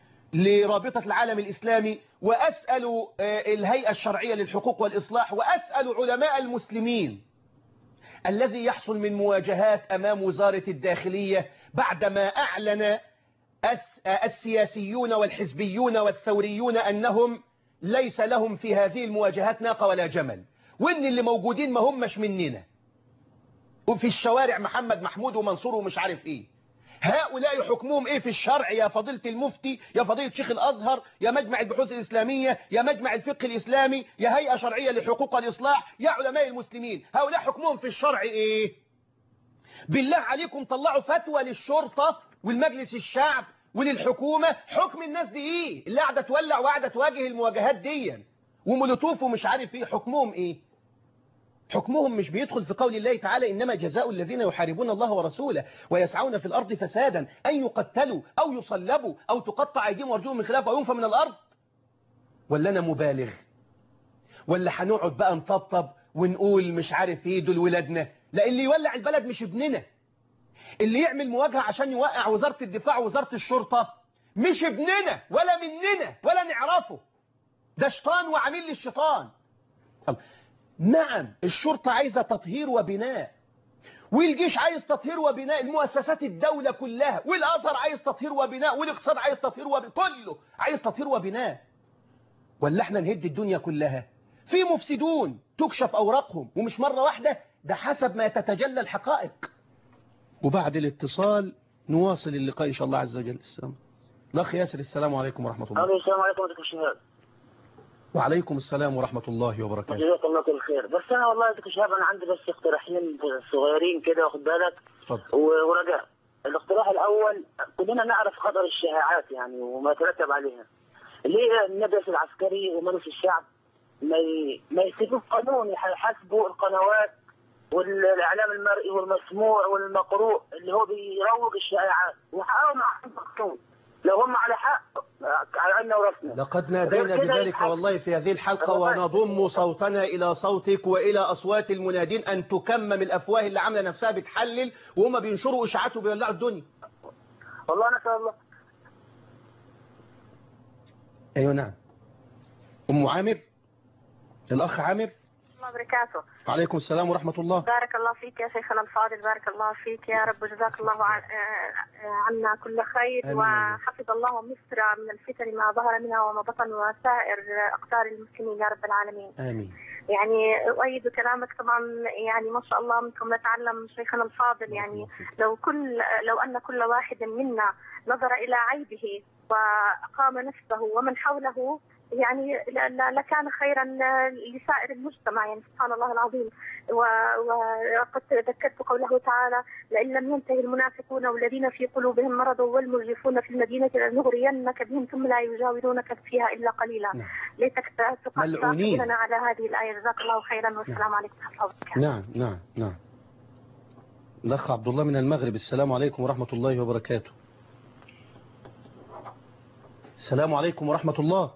لرابطة العالم الإسلامي، وأسأل الهيئة الشرعية للحقوق والإصلاح، وأسأل علماء المسلمين الذي يحصل من مواجهات أمام وزارة الداخلية بعدما أعلن السياسيون والحزبيون والثوريون أنهم ليس لهم في هذه المواجهات ناقة ولا جمل، وإن اللي موجودين ما همش مننا، وفي الشوارع محمد محمود ومنصور ومش عارف إيه. هؤلاء حكمهم ايه في الشرع يا فضيلة المفتي، يا فضيلة شيخ الازهر، يا مجمع البحوث الاسلامية، يا مجمع الفقه الاسلامي، يا هيئة شرعية لحقوق الاصلاح، يا علماء المسلمين، هؤلاء حكمهم في الشرع ايه؟ بالله عليكم طلعوا فتوى للشرطة والمجلس الشعب وللحكومة، حكم الناس دي ايه اللي قاعدة تولع وقاعدة تواجه المواجهات دي ومولوتوف ومش عارف ايه؟ حكمهم ايه؟ حكمهم مش بيدخل في قول الله تعالى إنما جزاء الذين يحاربون الله ورسوله ويسعون في الأرض فسادا أن يقتلوا أو يصلبوا أو تقطع أيديهم وأرجلهم من خلاف أو ينفى من الأرض؟ ولا أنا مبالغ؟ ولا هنقعد بقى نطبطب ونقول مش عارف إيه دول ولادنا؟ لا، اللي يولع البلد مش ابننا. اللي يعمل مواجهة عشان يوقع وزارة الدفاع ووزارة الشرطة مش ابننا ولا مننا ولا نعرفه، ده شيطان وعميل للشيطان. نعم، الشرطة عايزة تطهير وبناء، والجيش عايز تطهير وبناء، المؤسسات الدولة كلها، والأزهر عايز تطهير وبناء، والاقتصاد عايز تطهير وبناء، كله عايز تطهير وبناء. ولا احنا نهد الدنيا كلها؟ في مفسدون تكشف أوراقهم، ومش مرة واحدة، ده حسب ما تتجلى الحقائق. وبعد الاتصال نواصل اللقاء إن شاء الله عز وجل. السلام الأخ ياسر، السلام عليكم ورحمة الله. السلام عليكم ورحمة الله. وعليكم السلام ورحمة الله وبركاته. جزاك الله كل خير. بس انا والله يا شباب انا عندي بس اقتراحين صغيرين كده، واخد بالك؟ اتفضل. ورجاء. الاقتراح الاول، كلنا نعرف خطر الشائعات يعني وما يترتب عليها. ليه المجلس العسكري ومجلس الشعب ما ي... ما يسيبوا قانون يحاسبوا القنوات والاعلام المرئي والمسموع والمقروء اللي هو بيروج الشائعات، وحققوا معهم مقصود لو هم على حق على عنا ورسنا. لقد نادينا بذلك والله في هذه الحلقة، ونضم صوتنا إلى صوتك وإلى أصوات المنادين أن تكمم الأفواه اللي عاملة نفسها بتحلل وهم بينشروا إشاعات وبيولعوا الدنيا. والله نسأل الله. أيوة نعم. أم عامر، الأخ عامر. الله وبركاته. وعليكم السلام ورحمة الله. بارك الله فيك يا شيخنا الفاضل، بارك الله فيك يا رب، وجزاك الله عنا كل خير، وحفظ الله مصر من الفتن ما ظهر منها وما بطن وسائر أقطار المسلمين يا رب العالمين. آمين. يعني أؤيد كلامك طبعا، يعني ما شاء الله منكم نتعلم شيخنا الفاضل. يعني لو كل لو أن كل واحد منا نظر إلى عيبه وأقام نفسه ومن حوله يعني لكان خيرا لسائر المجتمع. يعني سبحان الله العظيم. وقد ذكرت قوله تعالى: لئن لم ينتهي المنافقون والذين في قلوبهم مرض والمرجفون في المدينة لنغرينك بهم ثم لا يجاورونك فيها إلا قليلا. ليتك تقبلنا على هذه الآية. جزاك الله خيرا، والسلام عليكم ورحمة الله وبركاته. نعم نعم نعم. الأخ عبد الله من المغرب، السلام عليكم ورحمة الله وبركاته. السلام عليكم ورحمة الله.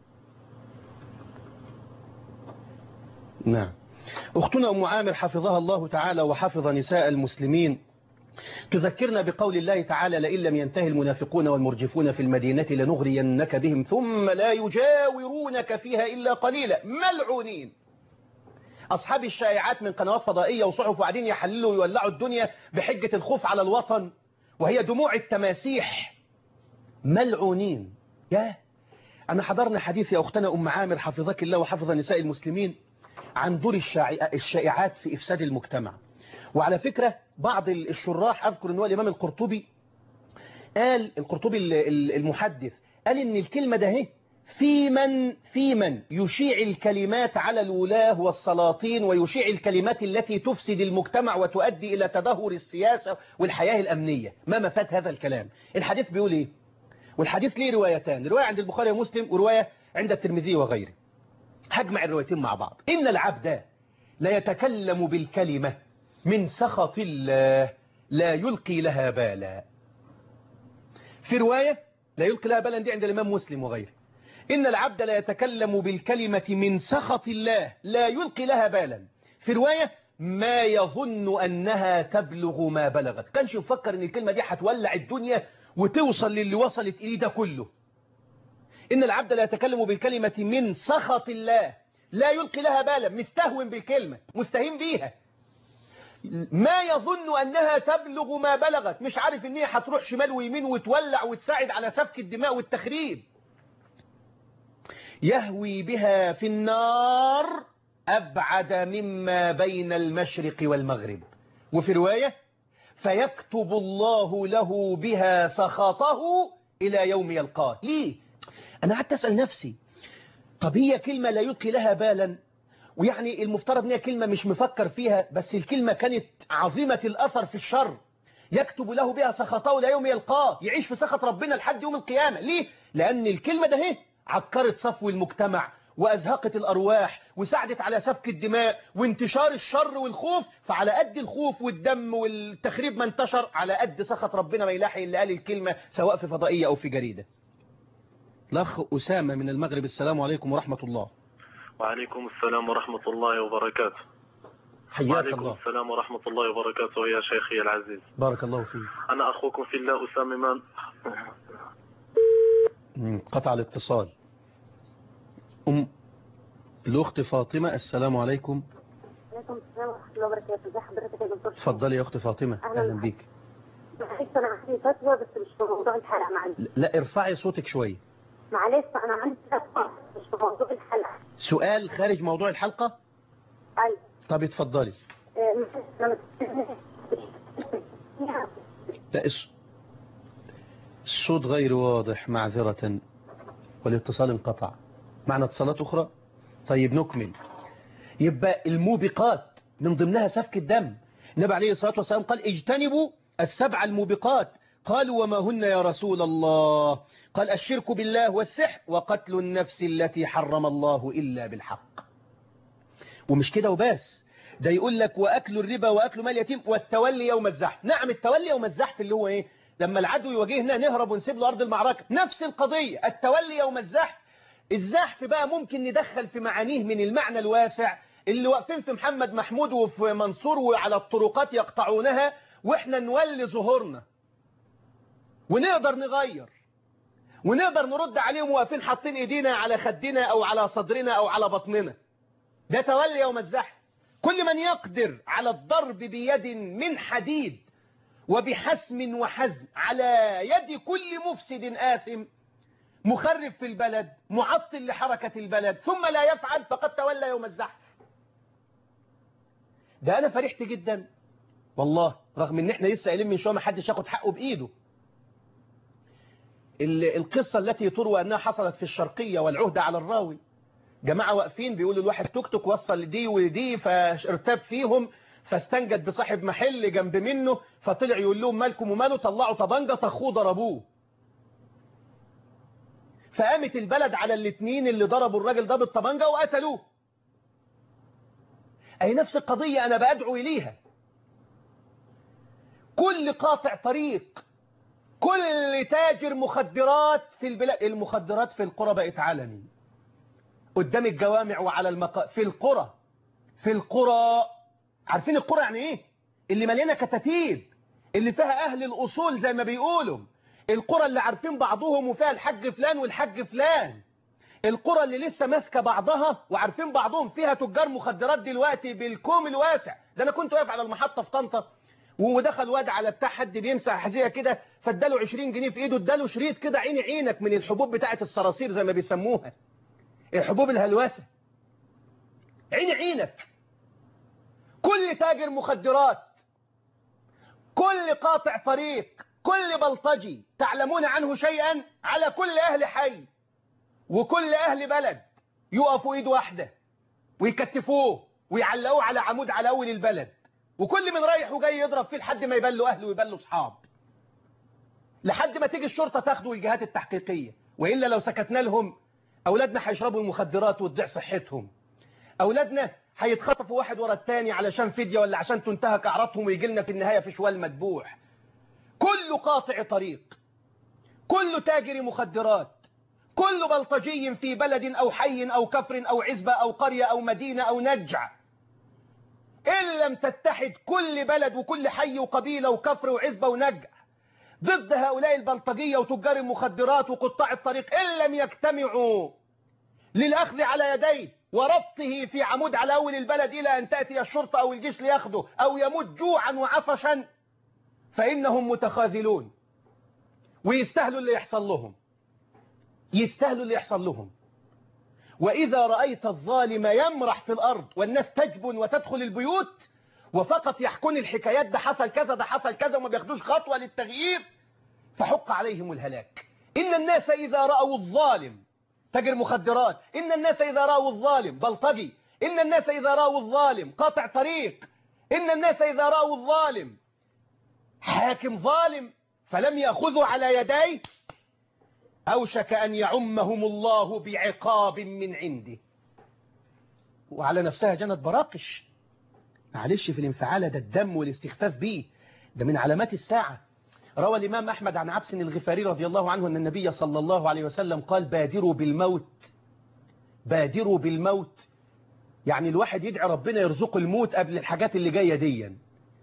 نعم. أختنا أم عامر حفظها الله تعالى وحفظ نساء المسلمين تذكرنا بقول الله تعالى: لئن لم ينتهي المنافقون والمرجفون في المدينة لنغرينك بهم ثم لا يجاورونك فيها إلا قليلا. ملعونين. أصحاب الشائعات من قنوات فضائية وصحف وقاعدين يحللوا ويولعوا الدنيا بحجة الخوف على الوطن وهي دموع التماسيح. ملعونين. يا أنا حضرنا حديث يا أختنا أم عامر حفظك الله وحفظ نساء المسلمين عن دور الشائعات في إفساد المجتمع. وعلى فكرة بعض الشراح، أذكر أنه الإمام القرطبي قال، القرطبي المحدث قال إن الكلمة ده هي في من في من يشيع الكلمات على الولاة والسلاطين ويشيع الكلمات التي تفسد المجتمع وتؤدي إلى تدهور السياسة والحياة الأمنية. ما مفاد هذا الكلام؟ الحديث بيقول إيه؟ والحديث ليه روايتان، رواية عند البخاري ومسلم ورواية عند الترمذي وغيره. هجمع الروايتين مع بعض. إن العبد لا يتكلم بالكلمة من سخط الله لا يلقي لها بالا. في رواية لا يلقي لها بالا دي عند الإمام مسلم وغيره. إن العبد لا يتكلم بالكلمة من سخط الله لا يلقي لها بالا. في رواية ما يظن أنها تبلغ ما بلغت. كانش يفكر أن الكلمة دي هتولع الدنيا وتوصل للي وصلت إليه ده كله. إن العبد لا يتكلم بالكلمة من سخط الله لا يلقي لها بالا، مستهون بالكلمة، مستهين بيها. ما يظن أنها تبلغ ما بلغت، مش عارف إن هي هتروح شمال ويمين وتولع وتساعد على سفك الدماء والتخريب. يهوي بها في النار أبعد مما بين المشرق والمغرب. وفي رواية فيكتب الله له بها سخطه إلى يوم يلقاه. ليه؟ أنا قعدت أسأل نفسي، طب هي كلمة لا يلقي لها بالا، ويعني المفترض ان هي كلمة مش مفكر فيها، بس الكلمة كانت عظيمة الأثر في الشر. يكتب له بها سخطه إلى يوم يلقاه، يعيش في سخط ربنا لحد يوم القيامة. ليه؟ لأن الكلمة ده هي عكرت صفو المجتمع وأزهقت الأرواح وساعدت على سفك الدماء وانتشار الشر والخوف. فعلى قد الخوف والدم والتخريب ما انتشر، على قد سخط ربنا ما يلاحي اللي قال الكلمة سواء في فضائية أو في جريدة. الأخ أسامة من المغرب، السلام عليكم ورحمة الله. وعليكم السلام ورحمة الله وبركاته. حياك وعليكم الله. السلام ورحمة الله وبركاته يا شيخي العزيز. بارك الله فيك. أنا أخوكم في الله أسامة من قطع الاتصال. أم الأخت فاطمة، السلام عليكم. وعليكم السلام ورحمة الله وبركاته. ازي حضرتك يا دكتور؟ اتفضلي يا أخت فاطمة. أهلا, أهلا بيك. معلش أنا عندي فتوى بس مش في موضوع الحلقة. معلش. لا ارفعي صوتك شوية. معلش أنا عندي فتوى مش في موضوع الحلقة. سؤال خارج موضوع الحلقة؟ أيوة. طب اتفضلي. لا الصوت غير واضح معذرة، والاتصال انقطع. معنا اتصالات أخرى؟ طيب نكمل. يبقى الموبقات من ضمنها سفك الدم. النبي عليه الصلاة والسلام قال اجتنبوا السبع الموبقات. قالوا وما هن يا رسول الله؟ قال الشرك بالله والسحر وقتل النفس التي حرم الله إلا بالحق. ومش كده وبس، ده يقول لك وأكل الربا وأكل مال اليتيم والتولي يوم الزحف. نعم التولي يوم الزحف اللي هو إيه؟ لما العدو يواجهنا نهرب ونسيب له أرض المعركة. نفس القضية التولي يوم الزحف. الزحف بقى ممكن ندخل في معانيه من المعنى الواسع اللي واقفين في محمد محمود وفي منصور وعلى الطرقات يقطعونها وإحنا نولي ظهورنا ونقدر نغير ونقدر نرد عليهم واقفين حاطين ايدينا على خدنا او على صدرنا او على بطننا. ده تولي يوم الزحف. كل من يقدر على الضرب بيد من حديد وبحسم وحزم على يد كل مفسد آثم مخرب في البلد معطل لحركة البلد ثم لا يفعل فقد تولى يوم الزحف. ده أنا فرحت جدا والله، رغم ان احنا لسه قايلين من شويه ما حدش ياخد حقه بايده. القصه التي تروى انها حصلت في الشرقيه والعهده على الراوي، جماعه واقفين بيقولوا الواحد توك توك وصل لدي ودي فارتاب فيهم فاستنجد بصاحب محل جنب منه فطلع يقول لهم مالكم وماله، طلعوا طبنجه طخوه ضربوه. فقامت البلد على الاثنين اللي ضربوا الراجل ده بالطبنجه وقتلوه. اي نفس القضيه انا بادعو اليها. كل قاطع طريق، كل تاجر مخدرات في البلاد، المخدرات في القرى بقت علني قدام الجوامع وعلى المقا في القرى في القرى عارفين القرى يعني ايه؟ اللي مليانه كتاتيب، اللي فيها اهل الاصول زي ما بيقولوا، القرى اللي عارفين بعضهم وفيها الحاج فلان والحاج فلان، القرى اللي لسه ماسكه بعضها وعارفين بعضهم، فيها تجار مخدرات دلوقتي بالكوم الواسع. ده انا كنت واقف على المحطه في طنطا ودخل واد على بتاع حد بيمسح حزيه كده فاداله عشرين جنيه في ايده، اداله شريط كده عيني عينك من الحبوب بتاعه الصراصير زي ما بيسموها، الحبوب الهلوسه، عيني عينك. كل تاجر مخدرات، كل قاطع طريق، كل بلطجي تعلمون عنه شيئا، على كل اهل حي وكل اهل بلد يقفوا ايد واحده ويكتفوه ويعلقوه على عمود على اول البلد، وكل من رايح وجاي يضرب فيه لحد ما يبلوا اهله ويبلوا اصحاب، لحد ما تيجي الشرطه تاخده الجهات التحقيقيه. والا لو سكتنا لهم اولادنا هيشربوا المخدرات وتضيع صحتهم، اولادنا هيتخطفوا واحد ورا الثاني علشان فديه ولا عشان تنتهك اعراضهم ويجي لنا في النهايه في شوال مذبوح. كل قاطع طريق، كل تاجر مخدرات، كل بلطجي في بلد او حي او كفر او عزبه او قريه او مدينه او نجع، إن لم تتحد كل بلد وكل حي وقبيلة وكفر وعزبة ونجع ضد هؤلاء البلطجية وتجار المخدرات وقطاع الطريق، إن لم يجتمعوا للأخذ على يديه وربطه في عمود على أول البلد إلى أن تأتي الشرطة أو الجيش ليأخذه أو يموت جوعا وعطشا، فإنهم متخاذلون ويستاهلوا اللي يحصل لهم، يستاهلوا اللي يحصل لهم. وإذا رأيت الظالم يمرح في الأرض والناس تجبن وتدخل البيوت وفقط يحكون الحكايات ده حصل كذا ده حصل كذا وما بياخدوش خطوة للتغيير، فحق عليهم الهلاك. إن الناس إذا رأوا الظالم تاجر مخدرات، إن الناس إذا رأوا الظالم بلطجي، إن الناس إذا رأوا الظالم قاطع طريق، إن الناس إذا رأوا الظالم حاكم ظالم فلم يأخذوا على يديه، أوشك أن يعمهم الله بعقاب من عنده. وعلى نفسها جنت براقش، معلش في الانفعال ده الدم والاستخفاف به ده من علامات الساعة. روى الإمام أحمد عن عبس الغفاري رضي الله عنه أن النبي صلى الله عليه وسلم قال بادروا بالموت، بادروا بالموت، يعني الواحد يدعي ربنا يرزق الموت قبل الحاجات اللي جاية ديا.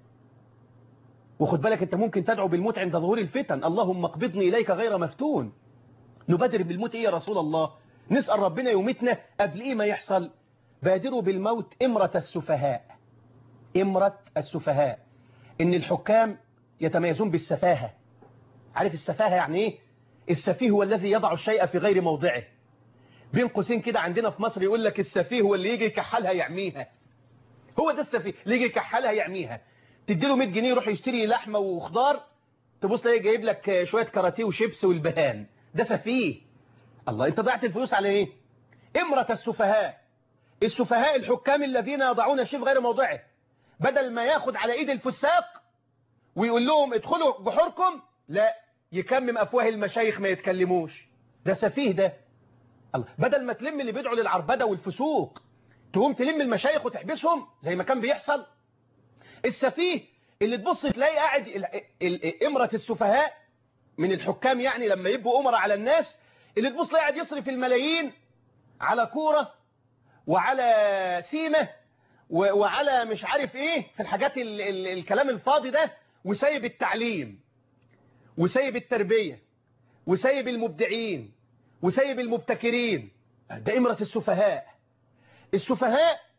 وخد بالك انت ممكن تدعو بالموت عند ظهور الفتن، اللهم اقبضني إليك غير مفتون. نبادر بالموت ايه يا رسول الله؟ نسأل ربنا يومتنا قبل ايه ما يحصل. بادروا بالموت امرة السفهاء، امرة السفهاء، ان الحكام يتميزون بالسفاهة. عارف السفاهة يعني ايه؟ السفيه هو الذي يضع الشيء في غير موضعه. بين قوسين كده عندنا في مصر يقول لك السفيه هو اللي يجي يكحلها يعميها، هو ده السفيه اللي يجي يكحلها يعميها. تديله مية جنيه يروح يشتري لحمة وخضار، تبص تلاقيه جايب لك شوية كاراتيه وشيبس والبهان، ده سفيه. الله، انت ضيعت الفلوس على ايه؟ امرة السفهاء، السفهاء الحكام الذين يضعون الشيء في غير موضعه، بدل ما ياخد على ايد الفساق ويقول لهم ادخلوا جحوركم، لا يكمم افواه المشايخ ما يتكلموش، ده سفيه ده. الله، بدل ما تلم اللي بيدعوا للعربده والفسوق تقوم تلم المشايخ وتحبسهم زي ما كان بيحصل. السفيه اللي تبص تلاقي قاعد ال... ال... امرة السفهاء من الحكام، يعني لما يبقوا أمراء على الناس، اللي تبص تلاقي قاعد يصرف الملايين على كورة وعلى سيمة و... وعلى مش عارف ايه في الحاجات ال... ال... الكلام الفاضي ده، وسايب التعليم وسايب التربية وسايب المبدعين وسايب المبتكرين. ده امرة السفهاء. السفهاء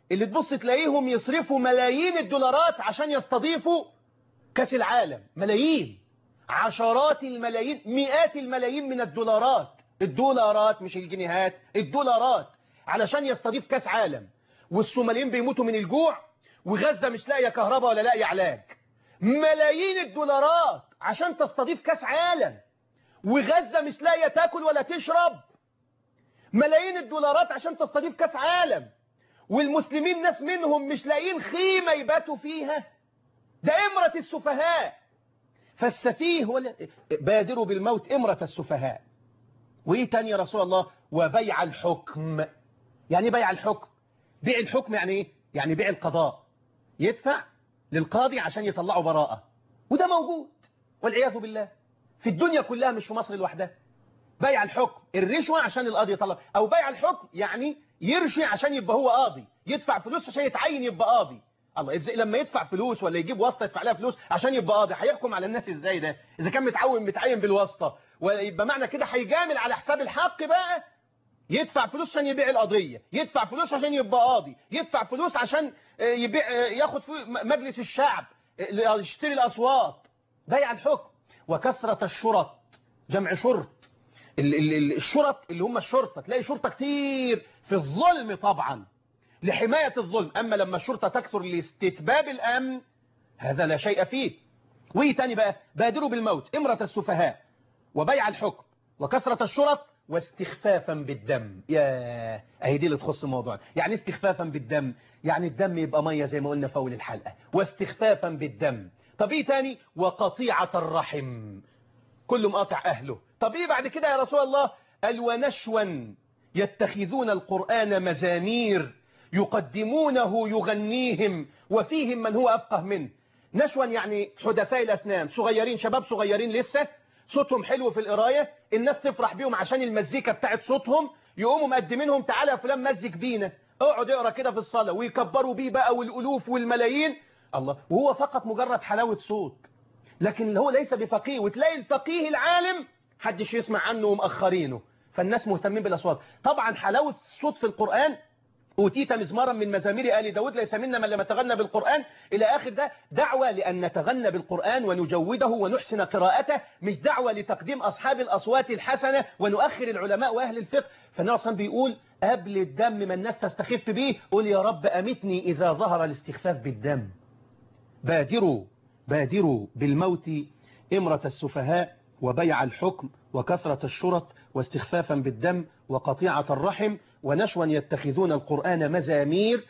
اللي تبص تلاقيهم يصرفوا ملايين الدولارات عشان يستضيفوا كأس العالم، ملايين، عشرات الملايين، مئات الملايين من الدولارات، الدولارات مش الجنيهات، الدولارات، علشان يستضيف كأس عالم. والصوماليين بيموتوا من الجوع، وغزة مش لاقيه كهرباء ولا لاقيه علاج. ملايين الدولارات عشان تستضيف كأس عالم، وغزة مش لاقيه تاكل ولا تشرب. ملايين الدولارات عشان تستضيف كأس عالم، والمسلمين ناس منهم مش لاقيين خيمة يباتوا فيها. ده إمرة السفهاء. فالسفيه ولا بادروا بالموت إمرة السفهاء. وإيه تاني يا رسول الله؟ وبيع الحكم. يعني بيع الحكم، بيع الحكم يعني إيه؟ يعني بيع القضاء، يدفع للقاضي عشان يطلعوا براءة. وده موجود والعياذ بالله في الدنيا كلها، مش في مصر لوحدها. بيع الحكم، الرشوة عشان القاضي يطلع، أو بيع الحكم يعني يرشي عشان يبقى هو قاضي، يدفع فلوس عشان يتعين يبقى قاضي. الله، ازاي لما يدفع فلوس ولا يجيب واسطة يدفع لها فلوس عشان يبقى قاضي، هيحكم على الناس ازاي ده؟ إذا كان متعين متعين بالواسطة، ويبقى معنى كده هيجامل على حساب الحق بقى. يدفع فلوس عشان يبيع القضية، يدفع فلوس عشان يبقى قاضي، يدفع فلوس عشان يبيع ياخد مجلس الشعب، يشتري الأصوات. بيع الحكم. وكثرة الشرط، جمع شرط، الشرط اللي هم الشرطة، تلاقي شرطة كتير في الظلم طبعا لحماية الظلم. أما لما الشرطة تكثر لاستتباب الأمن هذا لا شيء فيه. وإيه تاني بقى؟ بادروا بالموت، إمرة السفهاء، وبيع الحكم، وكثرة الشرط، واستخفافا بالدم. يا اهي دي اللي تخص الموضوع. يعني استخفافا بالدم، يعني الدم يبقى مية زي ما قلنا في أول الحلقة. واستخفافا بالدم. طب إيه تاني؟ وقطيعة الرحم، كل مقاطع أهله. طب إيه بعد كده يا رسول الله؟ قال ونشوا يتخذون القرآن مزامير يقدمونه يغنيهم وفيهم من هو أفقه منه. نشوا يعني حدثاء الأسنان، صغيرين، شباب صغيرين لسه صوتهم حلو في القراية، الناس تفرح بيهم عشان المزيكا بتاعت صوتهم، يقوموا مقدمينهم تعالى يا فلان مزك بينا، اقعد اقرا كده في الصلاة، ويكبروا بيه بقى والألوف والملايين. الله، وهو فقط مجرد حلاوة صوت، لكن هو ليس بفقيه. وتلاقي الفقيه العالم حدش يسمع عنه ومأخرينه، فالناس مهتمين بالأصوات. طبعا حلاوة الصوت في القرآن، أوتيت مزمارا من مزامير آل داود ليس منا من لم يتغنى بالقرآن إلى آخر. ده دعوة لأن نتغنى بالقرآن ونجوده ونحسن قراءته، مش دعوة لتقديم أصحاب الأصوات الحسنة ونؤخر العلماء وأهل الفقه. فالنبي صلى الله عليه وسلم بيقول قبل الدم ما الناس تستخف به قول يا رب أمتني إذا ظهر الاستخفاف بالدم. بادروا بادروا بالموت إمرة السفهاء، وبيع الحكم، وكثرة الشرط، واستخفافا بالدم، وقطيعة الرحم، ونشوا يتخذون القرآن مزامير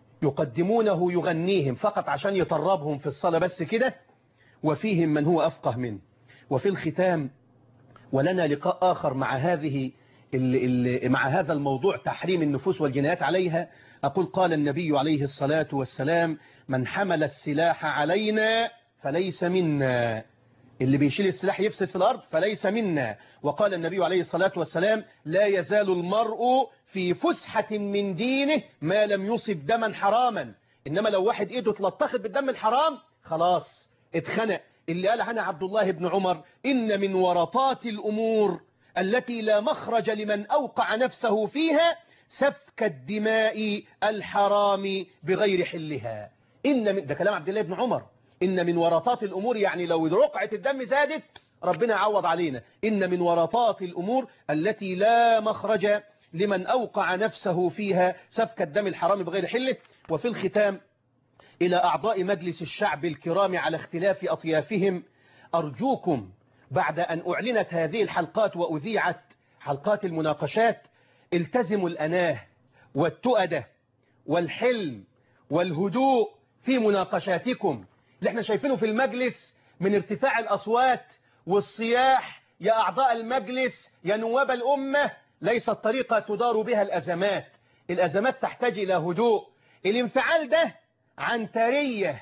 يقدمونه يغنيهم، فقط عشان يطربهم في الصلاة بس كده، وفيهم من هو أفقه منه. وفي الختام، ولنا لقاء آخر مع هذه ال ال مع هذا الموضوع، تحريم النفوس والجنايات عليها. أقول قال النبي عليه الصلاة والسلام من حمل السلاح علينا فليس منا، اللي بيشيل السلاح يفسد في الأرض فليس منا. وقال النبي عليه الصلاة والسلام لا يزال المرء في فسحة من دينه ما لم يصب دما حراما. إنما لو واحد إيده تلطخت بالدم الحرام خلاص اتخنق. اللي قال عنها عبد الله بن عمر إن من ورطات الأمور التي لا مخرج لمن أوقع نفسه فيها سفك الدماء الحرام بغير حلها. إن من ده كلام عبد الله بن عمر. إن من ورطات الأمور يعني لو رقعة الدم زادت ربنا يعوض علينا. إن من ورطات الأمور التي لا مخرج لمن أوقع نفسه فيها سفك الدم الحرام بغير حله. وفي الختام إلى أعضاء مجلس الشعب الكرام على اختلاف أطيافهم، أرجوكم بعد أن أعلنت هذه الحلقات وأذيعت حلقات المناقشات التزموا الأناه والتؤدة والحلم والهدوء في مناقشاتكم. اللي احنا شايفينه في المجلس من ارتفاع الأصوات والصياح يا أعضاء المجلس يا نواب الأمة ليست طريقة تدار بها الأزمات. الأزمات تحتاج إلى هدوء. الانفعال ده عنترية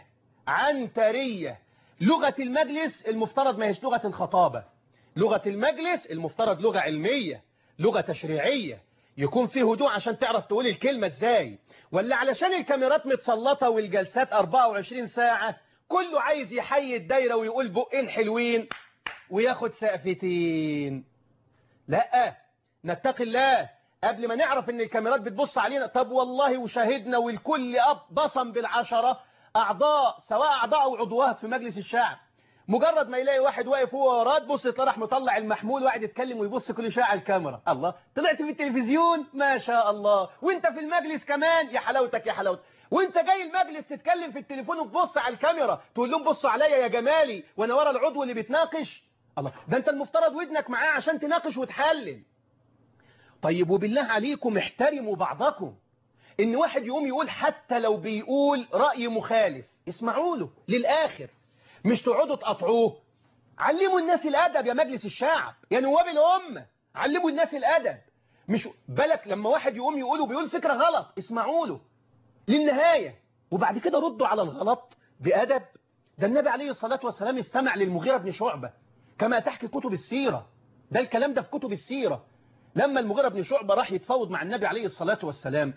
عنترية. لغة المجلس المفترض ما هيش لغة الخطابة. لغة المجلس المفترض لغة علمية، لغة تشريعية، يكون فيه هدوء عشان تعرف تقول الكلمة ازاي. ولا علشان الكاميرات متسلطة والجلسات أربعة وعشرين ساعة كله عايز يحيي الدايرة ويقول بقين حلوين وياخد سقفتين. لا، نتقي الله. قبل ما نعرف ان الكاميرات بتبص علينا. طب والله وشاهدنا والكل بصم بالعشرة أعضاء، سواء أعضاء أو عضوات في مجلس الشعب، مجرد ما يلاقي واحد واقف هو وراه تبص تلاقي راح مطلع المحمول وقاعد يتكلم ويبص كل شويه على الكاميرا. الله، طلعت في التلفزيون ما شاء الله، وانت في المجلس كمان يا حلاوتك يا حلاوتك، وانت جاي المجلس تتكلم في التليفون وتبص على الكاميرا تقول لهم بصوا عليا يا جمالي وانا ورا العضو اللي بيتناقش. الله، ده انت المفترض ودنك معاه عشان تناقش وتحلل. طيب وبالله عليكم احترموا بعضكم. ان واحد يقوم يقول حتى لو بيقول رأي مخالف اسمعوا له للآخر، مش تقعدوا تقطعوه. علموا الناس الأدب يا مجلس الشعب يا نواب الأمة، علموا الناس الأدب. مش بالك لما واحد يقوم يقول وبيقول فكرة غلط اسمعوا له للنهاية وبعد كده ردوا على الغلط بأدب. ده النبي عليه الصلاة والسلام استمع للمغيرة بن شعبة كما تحكي كتب السيرة. ده الكلام ده في كتب السيرة. لما المغيرة بن شعبة راح يتفاوض مع النبي عليه الصلاة والسلام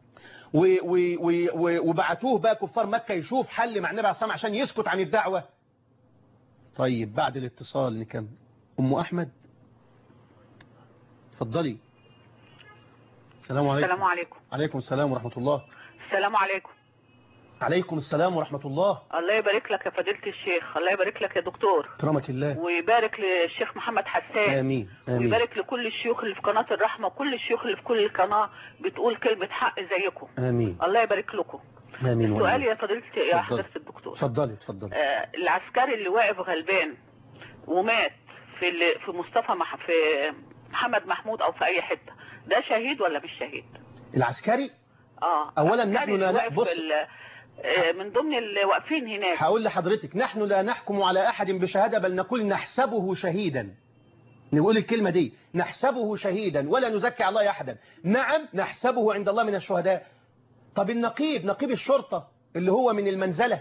وبعتوه بقى كفار مكة يشوف حل مع النبي عليه الصلاة والسلام عشان يسكت عن الدعوة. طيب بعد الاتصال نكمل. أم أحمد اتفضلي. السلام عليكم. السلام عليكم. عليكم السلام ورحمة الله. السلام عليكم. عليكم السلام ورحمة الله. الله يبارك لك يا فضيلة الشيخ، الله يبارك لك يا دكتور. كرمك الله. ويبارك للشيخ محمد حسان. آمين. آمين. ويبارك لكل الشيوخ اللي في قناة الرحمة وكل الشيوخ اللي في كل قناة بتقول كلمة حق زيكم. آمين. الله يبارك لكم. آمين. سؤالي يا فضيلة يا حضرة الدكتور. اتفضلي اتفضلي. آه العسكري اللي واقف غلبان ومات في ال... في مصطفى مح... في محمد محمود او في اي حتة، ده شهيد ولا مش شهيد؟ العسكري اه اولا نحن لا, لا بص من ضمن اللي واقفين هناك. هقول لحضرتك نحن لا نحكم على احد بشهادة بل نقول نحسبه شهيدا. نقول الكلمة دي نحسبه شهيدا ولا نزكي على الله احدا. نعم نحسبه عند الله من الشهداء. طب النقيب نقيب الشرطة اللي هو من المنزلة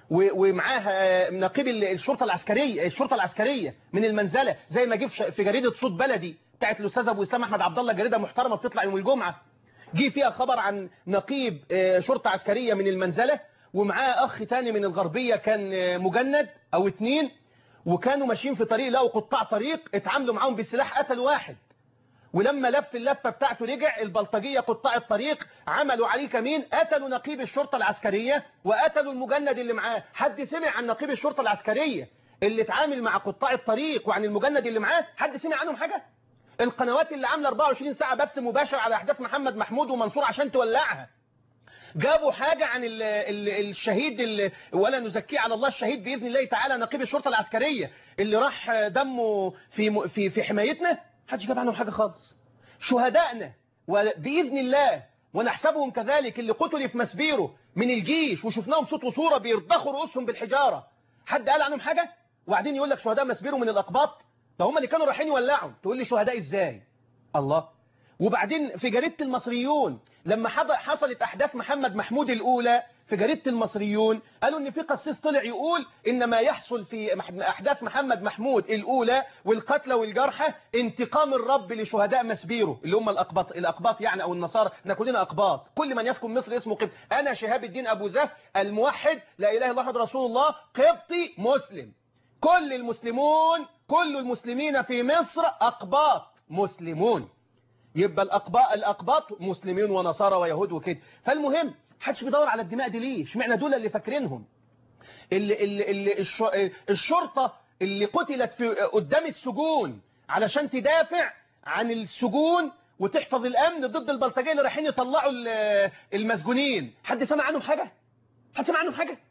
ومعاه نقيب الشرطة العسكرية الشرطة العسكرية من المنزلة، زي ما جه في جريدة صوت بلدي بتاعت الاستاذ ابو اسلام احمد عبد الله، جريدة محترمة بتطلع يوم الجمعة، جه فيها خبر عن نقيب شرطة عسكرية من المنزلة ومعاه أخ تاني من الغربية كان مجند أو اتنين، وكانوا ماشيين في طريق لقوا قطاع طريق اتعاملوا معاهم بالسلاح قتلوا واحد، ولما لف اللفة بتاعته رجع البلطجية قطاع الطريق عملوا عليه كمين، قتلوا نقيب الشرطة العسكرية وقتلوا المجند اللي معاه. حد سمع عن نقيب الشرطة العسكرية اللي اتعامل مع قطاع الطريق وعن المجند اللي معاه؟ حد سمع عنهم حاجة؟ القنوات اللي عامله أربعة وعشرين ساعة بث مباشر على أحداث محمد محمود ومنصور عشان تولعها، جابوا حاجة عن ال ال الشهيد اللي ولا نزكيه على الله الشهيد بإذن الله تعالى نقيب الشرطة العسكرية اللي راح دمه في في في حمايتنا؟ محدش جاب عنهم حاجة خالص. شهدائنا وبإذن الله ونحسبهم كذلك اللي قتلوا في مسبيره من الجيش وشفناهم صوت وصورة بيرضخوا رؤوسهم بالحجارة، حد قال عنهم حاجة؟ وبعدين يقول لك شهداء مسبيره من الأقباط، ده هم اللي كانوا رايحين يولعوا، تقول لي شهداء ازاي؟ الله. وبعدين في جريدة المصريون لما حصلت أحداث محمد محمود الأولى في جريدة المصريون قالوا إن في قسيس طلع يقول إن ما يحصل في أحداث محمد محمود الأولى والقتلى والجرحى انتقام الرب لشهداء مسبيره اللي هم الأقباط الأقباط يعني أو النصارى، احنا كلنا أقباط، كل من يسكن مصر اسمه قبطي. أنا شهاب الدين أبو زهر الموحد لا إله إلا الله محمد رسول الله قبطي مسلم. كل المسلمون كل المسلمين في مصر أقباط مسلمون، يبقى الأقباط الأقباط مسلمين ونصارى ويهود وكده. فالمهم حدش بيدور على الدماء دي ليه؟ اشمعنى دول اللي فاكرينهم اللي اللي اللي الشرطة اللي قتلت في قدام السجون علشان تدافع عن السجون وتحفظ الأمن ضد البلطجية اللي رايحين يطلعوا المسجونين، حد سمع عنهم حاجة؟ حد سمع عنهم حاجة؟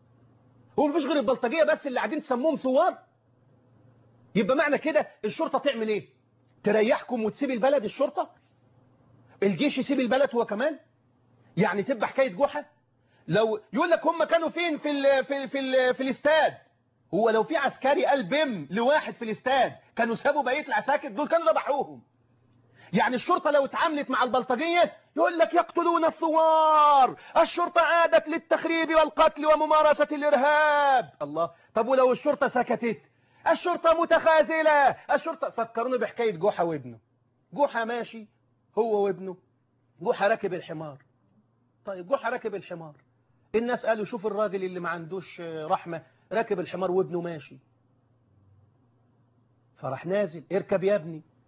هو مفيش غير البلطجية بس اللي قاعدين تسموهم ثوار؟ يبقى معنى كده الشرطة تعمل ايه؟ تريحكم وتسيب البلد الشرطة؟ الجيش يسيب البلد هو كمان؟ يعني تبقى حكاية جحا؟ لو يقول لك هم كانوا فين في ال في ال في, ال في الاستاد، هو لو في عسكري قال بم لواحد في الاستاد كانوا سابوا بقية العساكر دول كانوا ذبحوهم. يعني الشرطة لو اتعاملت مع البلطجية يقول لك يقتلون الثوار، الشرطة عادت للتخريب والقتل وممارسة الإرهاب. الله. طب ولو الشرطة سكتت؟ الشرطة متخاذلة، الشرطة. فكروني بحكاية جحا وابنه. جحا ماشي هو وابنه، جحا راكب الحمار. طيب جحا راكب الحمار، الناس قالوا شوف الراجل اللي ما عندوش رحمة راكب الحمار وابنه ماشي، فراح نازل اركب يا ابني،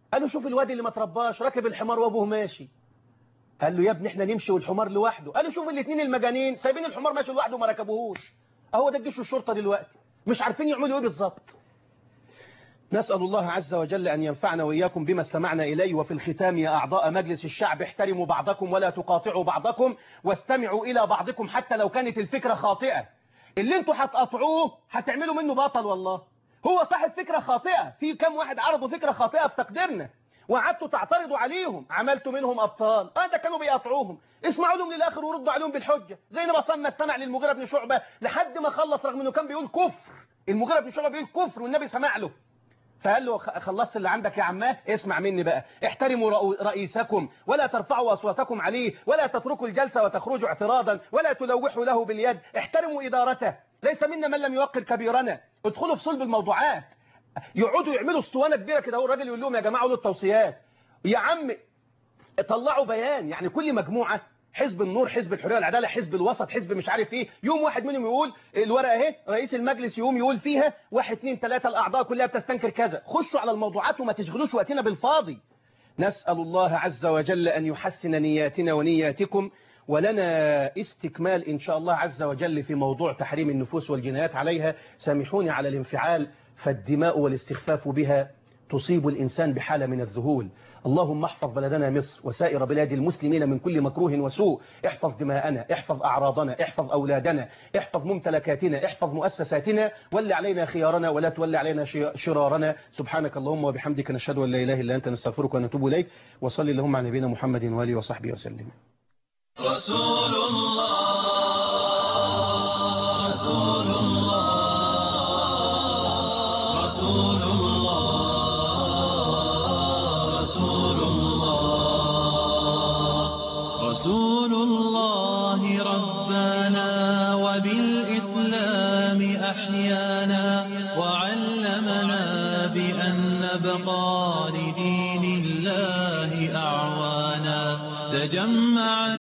قال له شوف الواد اللي ما ترباش راكب الحمار وابوه ماشي. قال له يا ابني احنا نمشي والحمار لوحده. قال له شوف الاثنين المجانين سايبين الحمار ماشي لوحده وما ركبوهوش. اهو ده الجيش والشرطه دلوقتي مش عارفين يعملوا ايه بالظبط. نسأل الله عز وجل أن ينفعنا وإياكم بما استمعنا إليه. وفي الختام يا أعضاء مجلس الشعب احترموا بعضكم ولا تقاطعوا بعضكم واستمعوا إلى بعضكم حتى لو كانت الفكرة خاطئة. اللي انتوا هتقاطعوه هتعملوا منه بطل والله. هو صاحب فكرة خاطئة، في كم واحد عرضوا فكرة خاطئة في تقديرنا وقعدتوا تعترضوا عليهم، عملتوا منهم أبطال. اه ده كانوا بيقاطعوهم، اسمعوا لهم للآخر وردوا عليهم بالحجة. زي ما صلنا استمع للمغيرة بن شعبة لحد ما خلص رغم انه كان بيقول كفر. المغيرة بن شعبة بيقول كفر والنبي سمع له، فقال له خلصت اللي عندك يا عماه، اسمع مني بقى، احترموا رئيسكم ولا ترفعوا أصواتكم عليه ولا تتركوا الجلسة وتخرجوا اعتراضا ولا تلوحوا له باليد، احترموا إدارته، ليس منا من لم يوقر كبيرنا. ادخلوا في صلب الموضوعات. يقعدوا يعملوا اسطوانة كبيرة كده، هو الراجل يقول لهم يا جماعة قولوا التوصيات يا عم، طلعوا بيان. يعني كل مجموعة، حزب النور، حزب الحرية والعدالة، حزب الوسط، حزب مش عارف ايه، يوم واحد منهم يقول الورقه اهي، رئيس المجلس يقوم يقول فيها واحد اثنين ثلاثة الاعضاء كلها بتستنكر كذا. خشوا على الموضوعات وما تشغلوش وقتنا بالفاضي. نسأل الله عز وجل أن يحسن نياتنا ونياتكم، ولنا استكمال إن شاء الله عز وجل في موضوع تحريم النفوس والجنايات عليها. سامحوني على الانفعال، فالدماء والاستخفاف بها تصيب الإنسان بحالة من الذهول. اللهم احفظ بلدنا مصر وسائر بلاد المسلمين من كل مكروه وسوء. احفظ دماءنا، احفظ أعراضنا، احفظ أولادنا، احفظ ممتلكاتنا، احفظ مؤسساتنا، ول علينا خيارنا ولا تول علينا شرارنا. سبحانك اللهم وبحمدك نشهد أن لا إله إلا أنت نستغفرك ونتوب إليك. وصلي اللهم على نبينا محمد وآله وصحبه وسلم. رسول الله رسول الله رسول الله رسول الله رسول الله ربنا وبالإسلام أحيانا وعلمنا بأن نبقى لدين الله أعوانا. تجمعنا